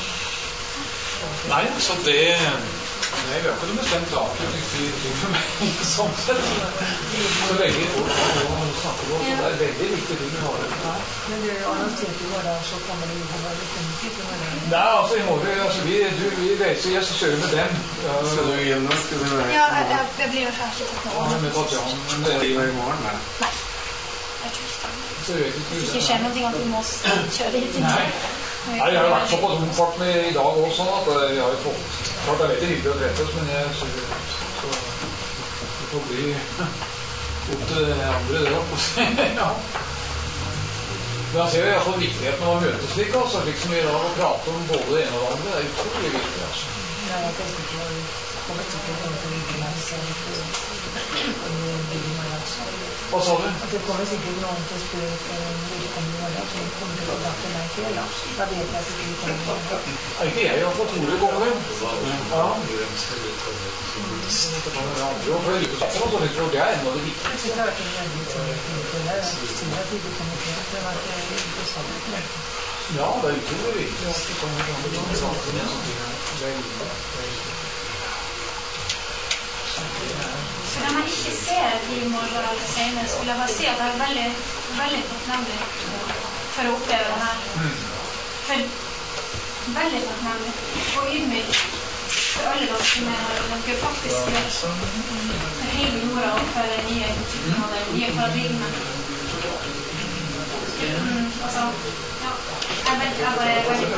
Nei, så det... Nei, vi har ikke noe bestemt avslutningstid for meg, sånn sett. Så veldig fort å snakke om, så det er veldig viktige ting vi har. Men du annonserte jo da, så kommer det jo på veldig mye. Nei, altså i morgen, altså vi reiser, jeg skal kjøre med dem. Skal du hjem nå? Ja, jeg blir jo ferdig nå. Med Tatjana, men det blir jo i morgen, nei? Nei, jeg tror ikke. Hvis det ikke skjer noe at vi må kjøre hit. Nei, jeg har vært såpass omfart med i dag også, sånn at jeg har jo fått... Klart det er veldig hyggelig å treffe oss, men jeg synes så det får bli opp til andre det opp. Ja. Men jeg ser jo i hvert fall viktigheten av å møtes slik, altså, slik som vi da har pratet om både det ene og det andre, det er utrolig viktig, altså. Ja, jeg tenker på å komme til å komme til å ligge meg selv Hva sa du? At det kommer sikkert noen til å spørre vedkommende hverdag, som kommer til å datte meg til, da. Da vet jeg sikkert vi kommer til å Er ikke jeg har fått ordet kommer? Ja. Jo, for jeg lykkes også, så jeg tror det er en av det viktigste. Det har vært en veldig tilfelle. Jeg sier at vi kommer til å være interessant. Ja, det er utrolig viktig at det kommer til å være interessant. Det er Så når man ikke ser i morgen eller senere, så vil jeg bare si at jeg er veldig, veldig takknemlig for å oppleve det her. For veldig takknemlig og ydmyk for alle dere som er her. Dere faktisk for hele jorda og for den nye utviklingen av det nye paradigmet. Altså, ja, jeg bare er veldig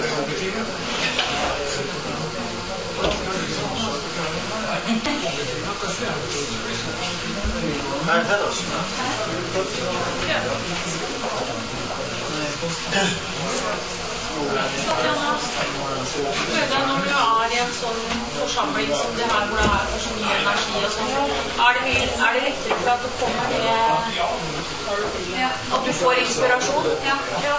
Når du er i en sånn forsamling som det her, hvor det er for så mye energi og sånn, er det lettere for at du kommer med at du får inspirasjon? Ja.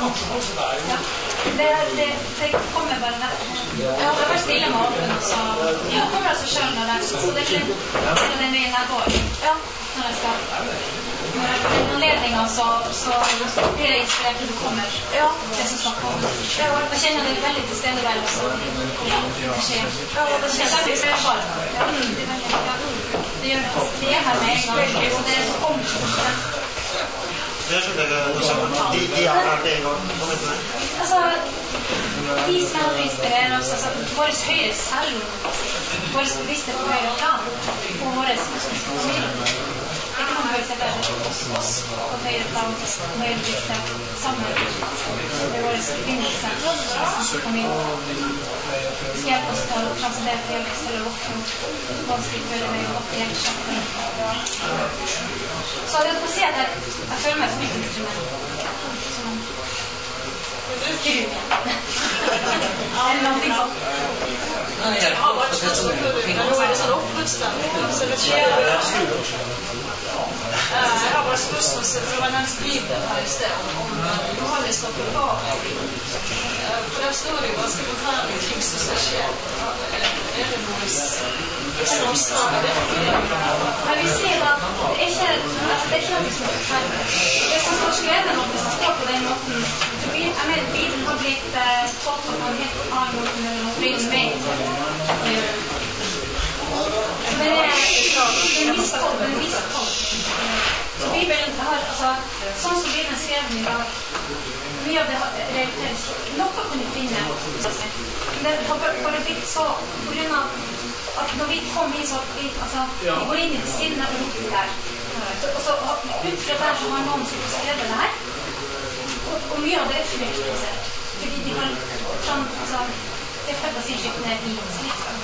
Det kommer bare der. Jeg bare stiller meg åpen, så det kommer altså selv når det er så det er den veien jeg går. Når jeg skal når jeg får den anledningen, så blir jeg inspirert til du kommer det som snakker om. Jeg kjenner det veldig til stedeværelse. Det skjer. Det skjer bare. Det gjør det. Det er her med en gang. Så det er så omkring. Det skjønner jeg de er her med en gang. Altså, de skal inspirere oss, altså, vår høyere selv, vår bevisste på høyere plan, og vår familie. Det er ikke noen følelse der oss på høyere plan, høyere bevisste, sammen med vår forbindelse, familie. Det skal hjelpe oss til å transcendere til hjelp til å våkne vanskelig føle meg opp i hjertesjakten. Så jeg vil si at jeg føler meg som et instrument. Gud. Er det noe sånn? Jeg har vært sånn som nå er det sånn oppvokst. Så det skjer. Jeg har bare spørsmål, for det var nevnt Bibelen her i sted, om Johannes og Bulgaria. For der står det jo ganske forferdelig ting som skal skje. Er det noe samsvar med det? Men vi ser at det er ikke noe som er forferdelig. Det som står skrevet noe, hvis det står på den måten, jeg mener Bibelen har blitt tatt på en helt annen måte med med. Men det er misstolk. Så Bibelen har, altså, sånn som Bibelen skrev i dag, mye av det relateres, noe kan du finne, men det har bare blitt så, på grunn av at når vi kom inn, så vi går inn i det sinne og lukter der. Og så ut fra der så har noen som skrevet det her, og mye av det er fryktbasert, fordi de har sånn, altså, det er født å si skikkene i skriften.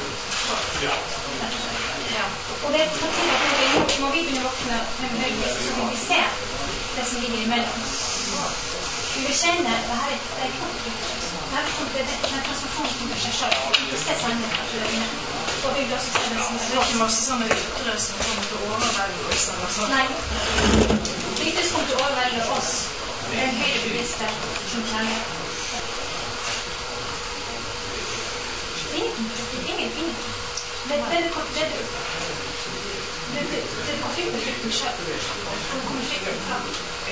Og det er på tide at når vi begynner å våkne med høyvis, så vil vi se det som ligger imellom. Vi vil kjenne, det her er konflikt. Det er transformasjon for seg selv. Vi vil se sannheten til det inne. Og vi vil også se det som er. Det er ikke masse sånne ryttere som kommer til å overvelde oss? Nei. Ryttere som kommer til å overvelde oss. Det er en høyre bevisste som kjenner. Ingenting. Det du kan frykte selv. Du kommer frykte fram.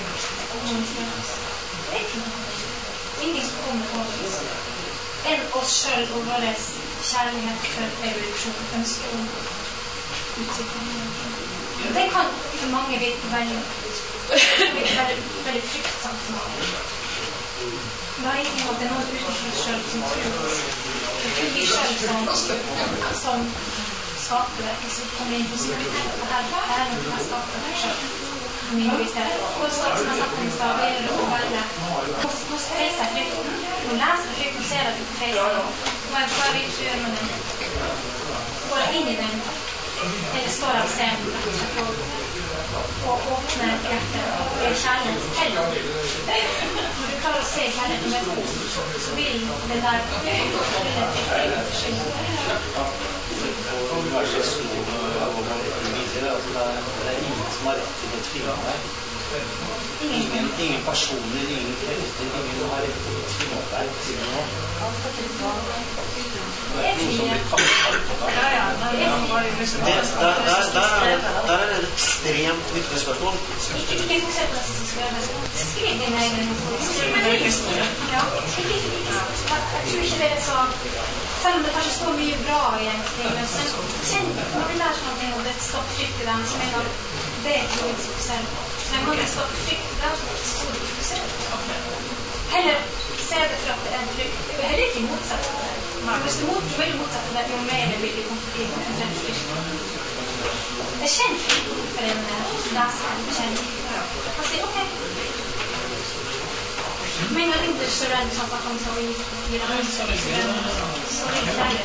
Det er ikke noe. Ingen som kommer over oss. Enn oss selv og vår kjærlighet for evolusjon, ønske om utsikten. Det kan for mange virke veldig fryktsomt for mange. Det har ikke noe, det er noe utenfor oss selv som tror oss. Det er vi selv som skaper det, og så kommer inn på skolen. Det her er noe som skaper det selv. Og så som jeg sagt om i stad, det gjelder å velge. Nå speiser jeg frykten, nå leser jeg frykten, ser jeg på Facebook. Hva vil du gjøre med den? Går jeg inn i den, eller står jeg og ser den rett og slett og åpner hjertet og er kjærlighet til den? Når du klarer å se kjærligheten med den, så vil det der det er ingen som har rett til å tvinge deg. Ingen personer, ingen krefter, ingen har rett til å tvinge deg til noe. Det er noe som blir kalt på deg. Der er det et ekstremt viktig spørsmål. Ikke fokusert på det som skal gjøre. Skriv din egen historie. Men det er historie. Ja, jeg tror ikke det er så... Selv om det kanskje står mye bra egentlig, men kjenn når vi lærer sånn ting, og det står frykt i dem, så mener jeg det er ikke noe fokusert på. Men når det står frykt i dem, så står det fokusert på. Heller se det for at det er en frykt. Det er heller ikke motsatt på det. Hvis du vil motsette det, jo mer vil du konsentrere frykt. Jeg kjenner frykt for en leser. Jeg sier, ok. Men jeg tenkte så redd sånn at han sa vi gir ham så vidt kjærlighet.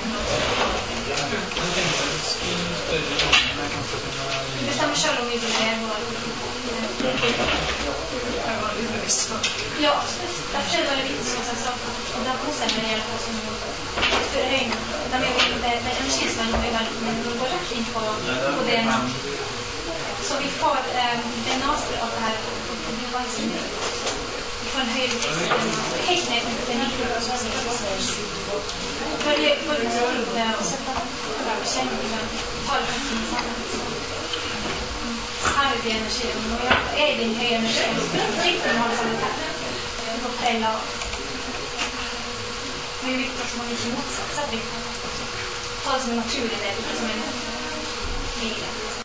Du bestemmer selv om vi vil leve og ja, derfor er det veldig viktig som jeg har sagt, og det har konsernet når det gjelder på som for øynene. Det er energisvenn og men vi går rett inn på DNA. Så vi får DNA-spør av det her og det blir bare sin for en høyere helt ned til den mikroprosesset. For vi får det å sette kjennene tar høyden sammen. Her er det energien. Når jeg er i den høye energien, så trykter man det sammen til. Det går feil av. Men det er viktig at man ikke motsetter seg. Ta det som en naturlig del, ikke som en vilje.